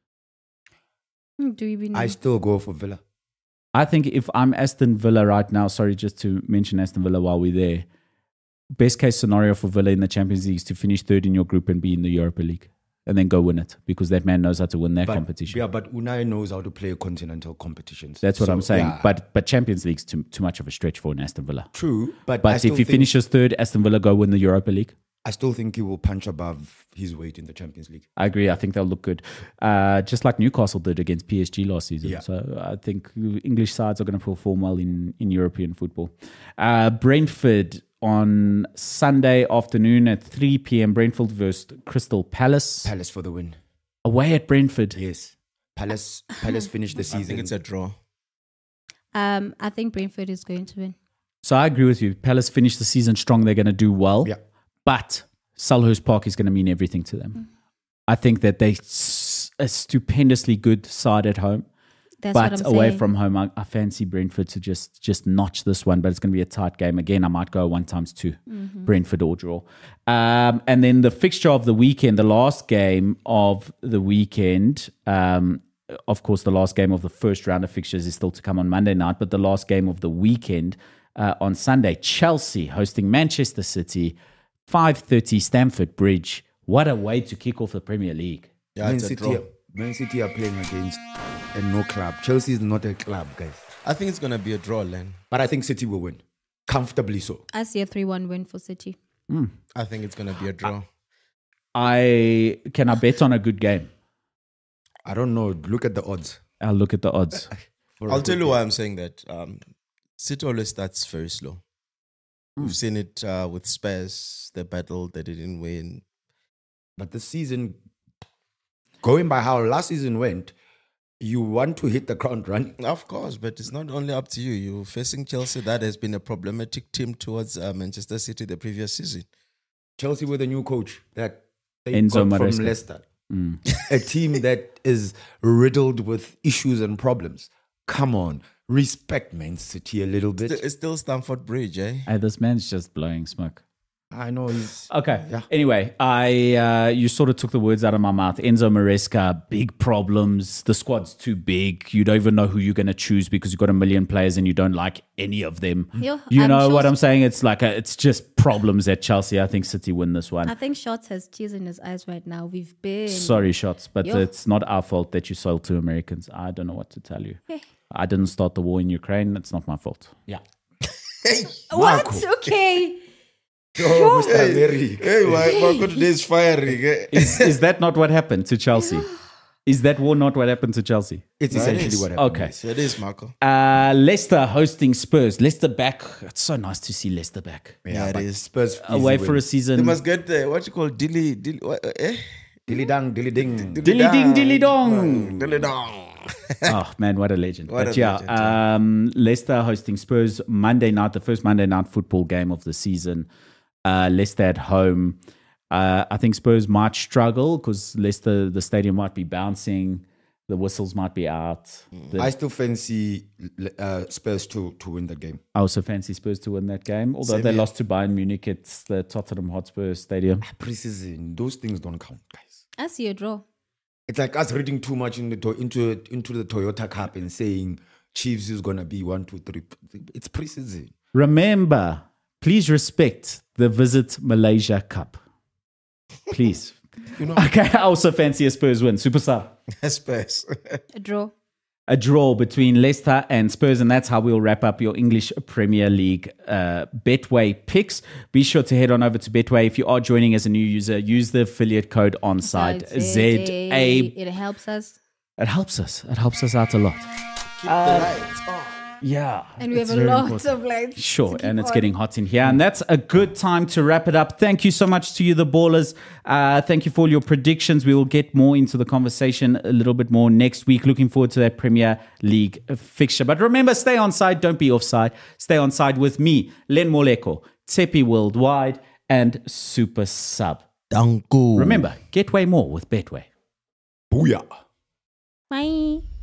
Hmm, Do we win? I still go for Villa. I think if I'm Aston Villa right now, sorry, just to mention Aston Villa while we're there, best case scenario for Villa in the Champions League is to finish third in your group and be in the Europa League and then go win it because that man knows how to win that But, competition. Yeah, but Unai knows how to play continental competitions. That's what So, I'm saying. yeah, But but Champions League's too, too much of a stretch for an Aston Villa. true. But, I But still if he think, finishes third, Aston Villa go win the Europa League. I still think he will punch above his weight in the Champions League. I agree. I think they'll look good. Uh, just like Newcastle did against P S G last season. Yeah. So I think English sides are going to perform well in, in European football. Uh, Brentford on Sunday afternoon at three p.m. Brentford versus Crystal Palace. Palace for the win. Away at Brentford. Yes. Palace Palace finished the I season. think it's a draw. Um, I think Brentford is going to win. So I agree with you. Palace finished the season strong. They're going to do well. Yeah. But Selhurst Park is going to mean everything to them. I think that they're s- a stupendously good side at home. That's but what I'm away saying. from home, I, I fancy Brentford to just just notch this one. But it's going to be a tight game. Again, I might go one times two, Mm-hmm. Brentford or draw. Um, and then the fixture of the weekend, the last game of the weekend, um, of course, the last game of the first round of fixtures is still to come on Monday night. But the last game of the weekend uh, on Sunday, Chelsea hosting Manchester City, five thirty Stamford Bridge. What a way to kick off the Premier League. Yeah, Man it's a City, draw. are, Man City are playing against a no club. Chelsea is not a club, guys. I think it's gonna be a draw, Len. But I think City will win. Comfortably so. I see a three one win for City. I think it's gonna be a draw. I can I bet on a good game? I don't know. Look at the odds. I'll look at the odds. for a I'll good tell you game. why I'm saying that. Um, City always starts very slow. We've seen it uh, with Spurs. They battled, they didn't win. But this season, going by how last season went, you want to hit the ground running. Of course, but it's not only up to you. You're facing Chelsea. That has been a problematic team towards uh, Manchester City the previous season. Chelsea with a new coach that they Enzo got Maresca. from Leicester. A team that is riddled with issues and problems. Come on, respect Man City a little bit. It's still Stamford Bridge, eh? Hey, this man's just blowing smoke. I know he's Okay. Yeah. Anyway, I uh, you sort of took the words out of my mouth. Enzo Maresca, big problems. The squad's too big. You don't even know who you're going to choose because you've got a million players and you don't like any of them. Yo, you I'm know sure- what I'm saying? It's like a, it's just problems at Chelsea. I think City win this one. I think Shots has tears in his eyes right now. We've been Sorry, shots, but Yo. it's not our fault that you sold to Americans. I don't know what to tell you. Hey. I didn't start the war in Ukraine. It's not my fault. yeah. What? Okay. Oh, Mister America. Hey, my, my God, today is fiery. Eh? Is, is that not what happened to Chelsea? Is that war not what happened to Chelsea? It's No, it essentially is. what happened. Okay. yes. So it is, Marco. Uh, Leicester hosting Spurs. Leicester back. It's so nice to see Leicester back. Yeah, it but is. Spurs Away easy for a win. season. They must get the, what you call, dilly, dilly, what, eh? Dilly dang, dilly ding. Dilly ding, dilly dong. Dilly dong. Oh man, what a legend! What but a yeah, legend, yeah. um, Leicester hosting Spurs Monday night, the first Monday night football game of the season. Uh, Leicester at home. Uh, I think Spurs might struggle because Leicester, the stadium might be bouncing, the whistles might be out. The- I still fancy uh, Spurs to, to win the game. I also fancy Spurs to win that game, although Same they here. lost to Bayern Munich. It's the Tottenham Hotspur Stadium. Preseason, those things don't count, guys. I see a draw. It's like us reading too much in the to- into into the Toyota Cup and saying Chiefs is gonna be one, two, three. It's preseason. Remember, please respect the Visit Malaysia Cup. Please. You know, Okay, I also fancy a Spurs win. Super sub. Spurs. A draw. A draw between Leicester and Spurs, and that's how we'll wrap up your English Premier League uh, Betway picks. Be sure to head on over to Betway. If you are joining as a new user, use the affiliate code onside That's Z it. A. It helps us. It helps us. It helps us out a lot. Keep the lights on. Yeah, And we it's have a very lot important. of lights. Sure, to keep and it's on. getting hot in here. And that's a good time to wrap it up. Thank you so much to you, the ballers. Uh, thank you for all your predictions. We will get more into the conversation a little bit more next week. Looking forward to that Premier League fixture. But remember, stay on side. Don't be offside. Stay on side with me, Len Moleko, Tsepi Worldwide, and Super Sub. Danko. Remember, get way more with Betway. booyah. Bye.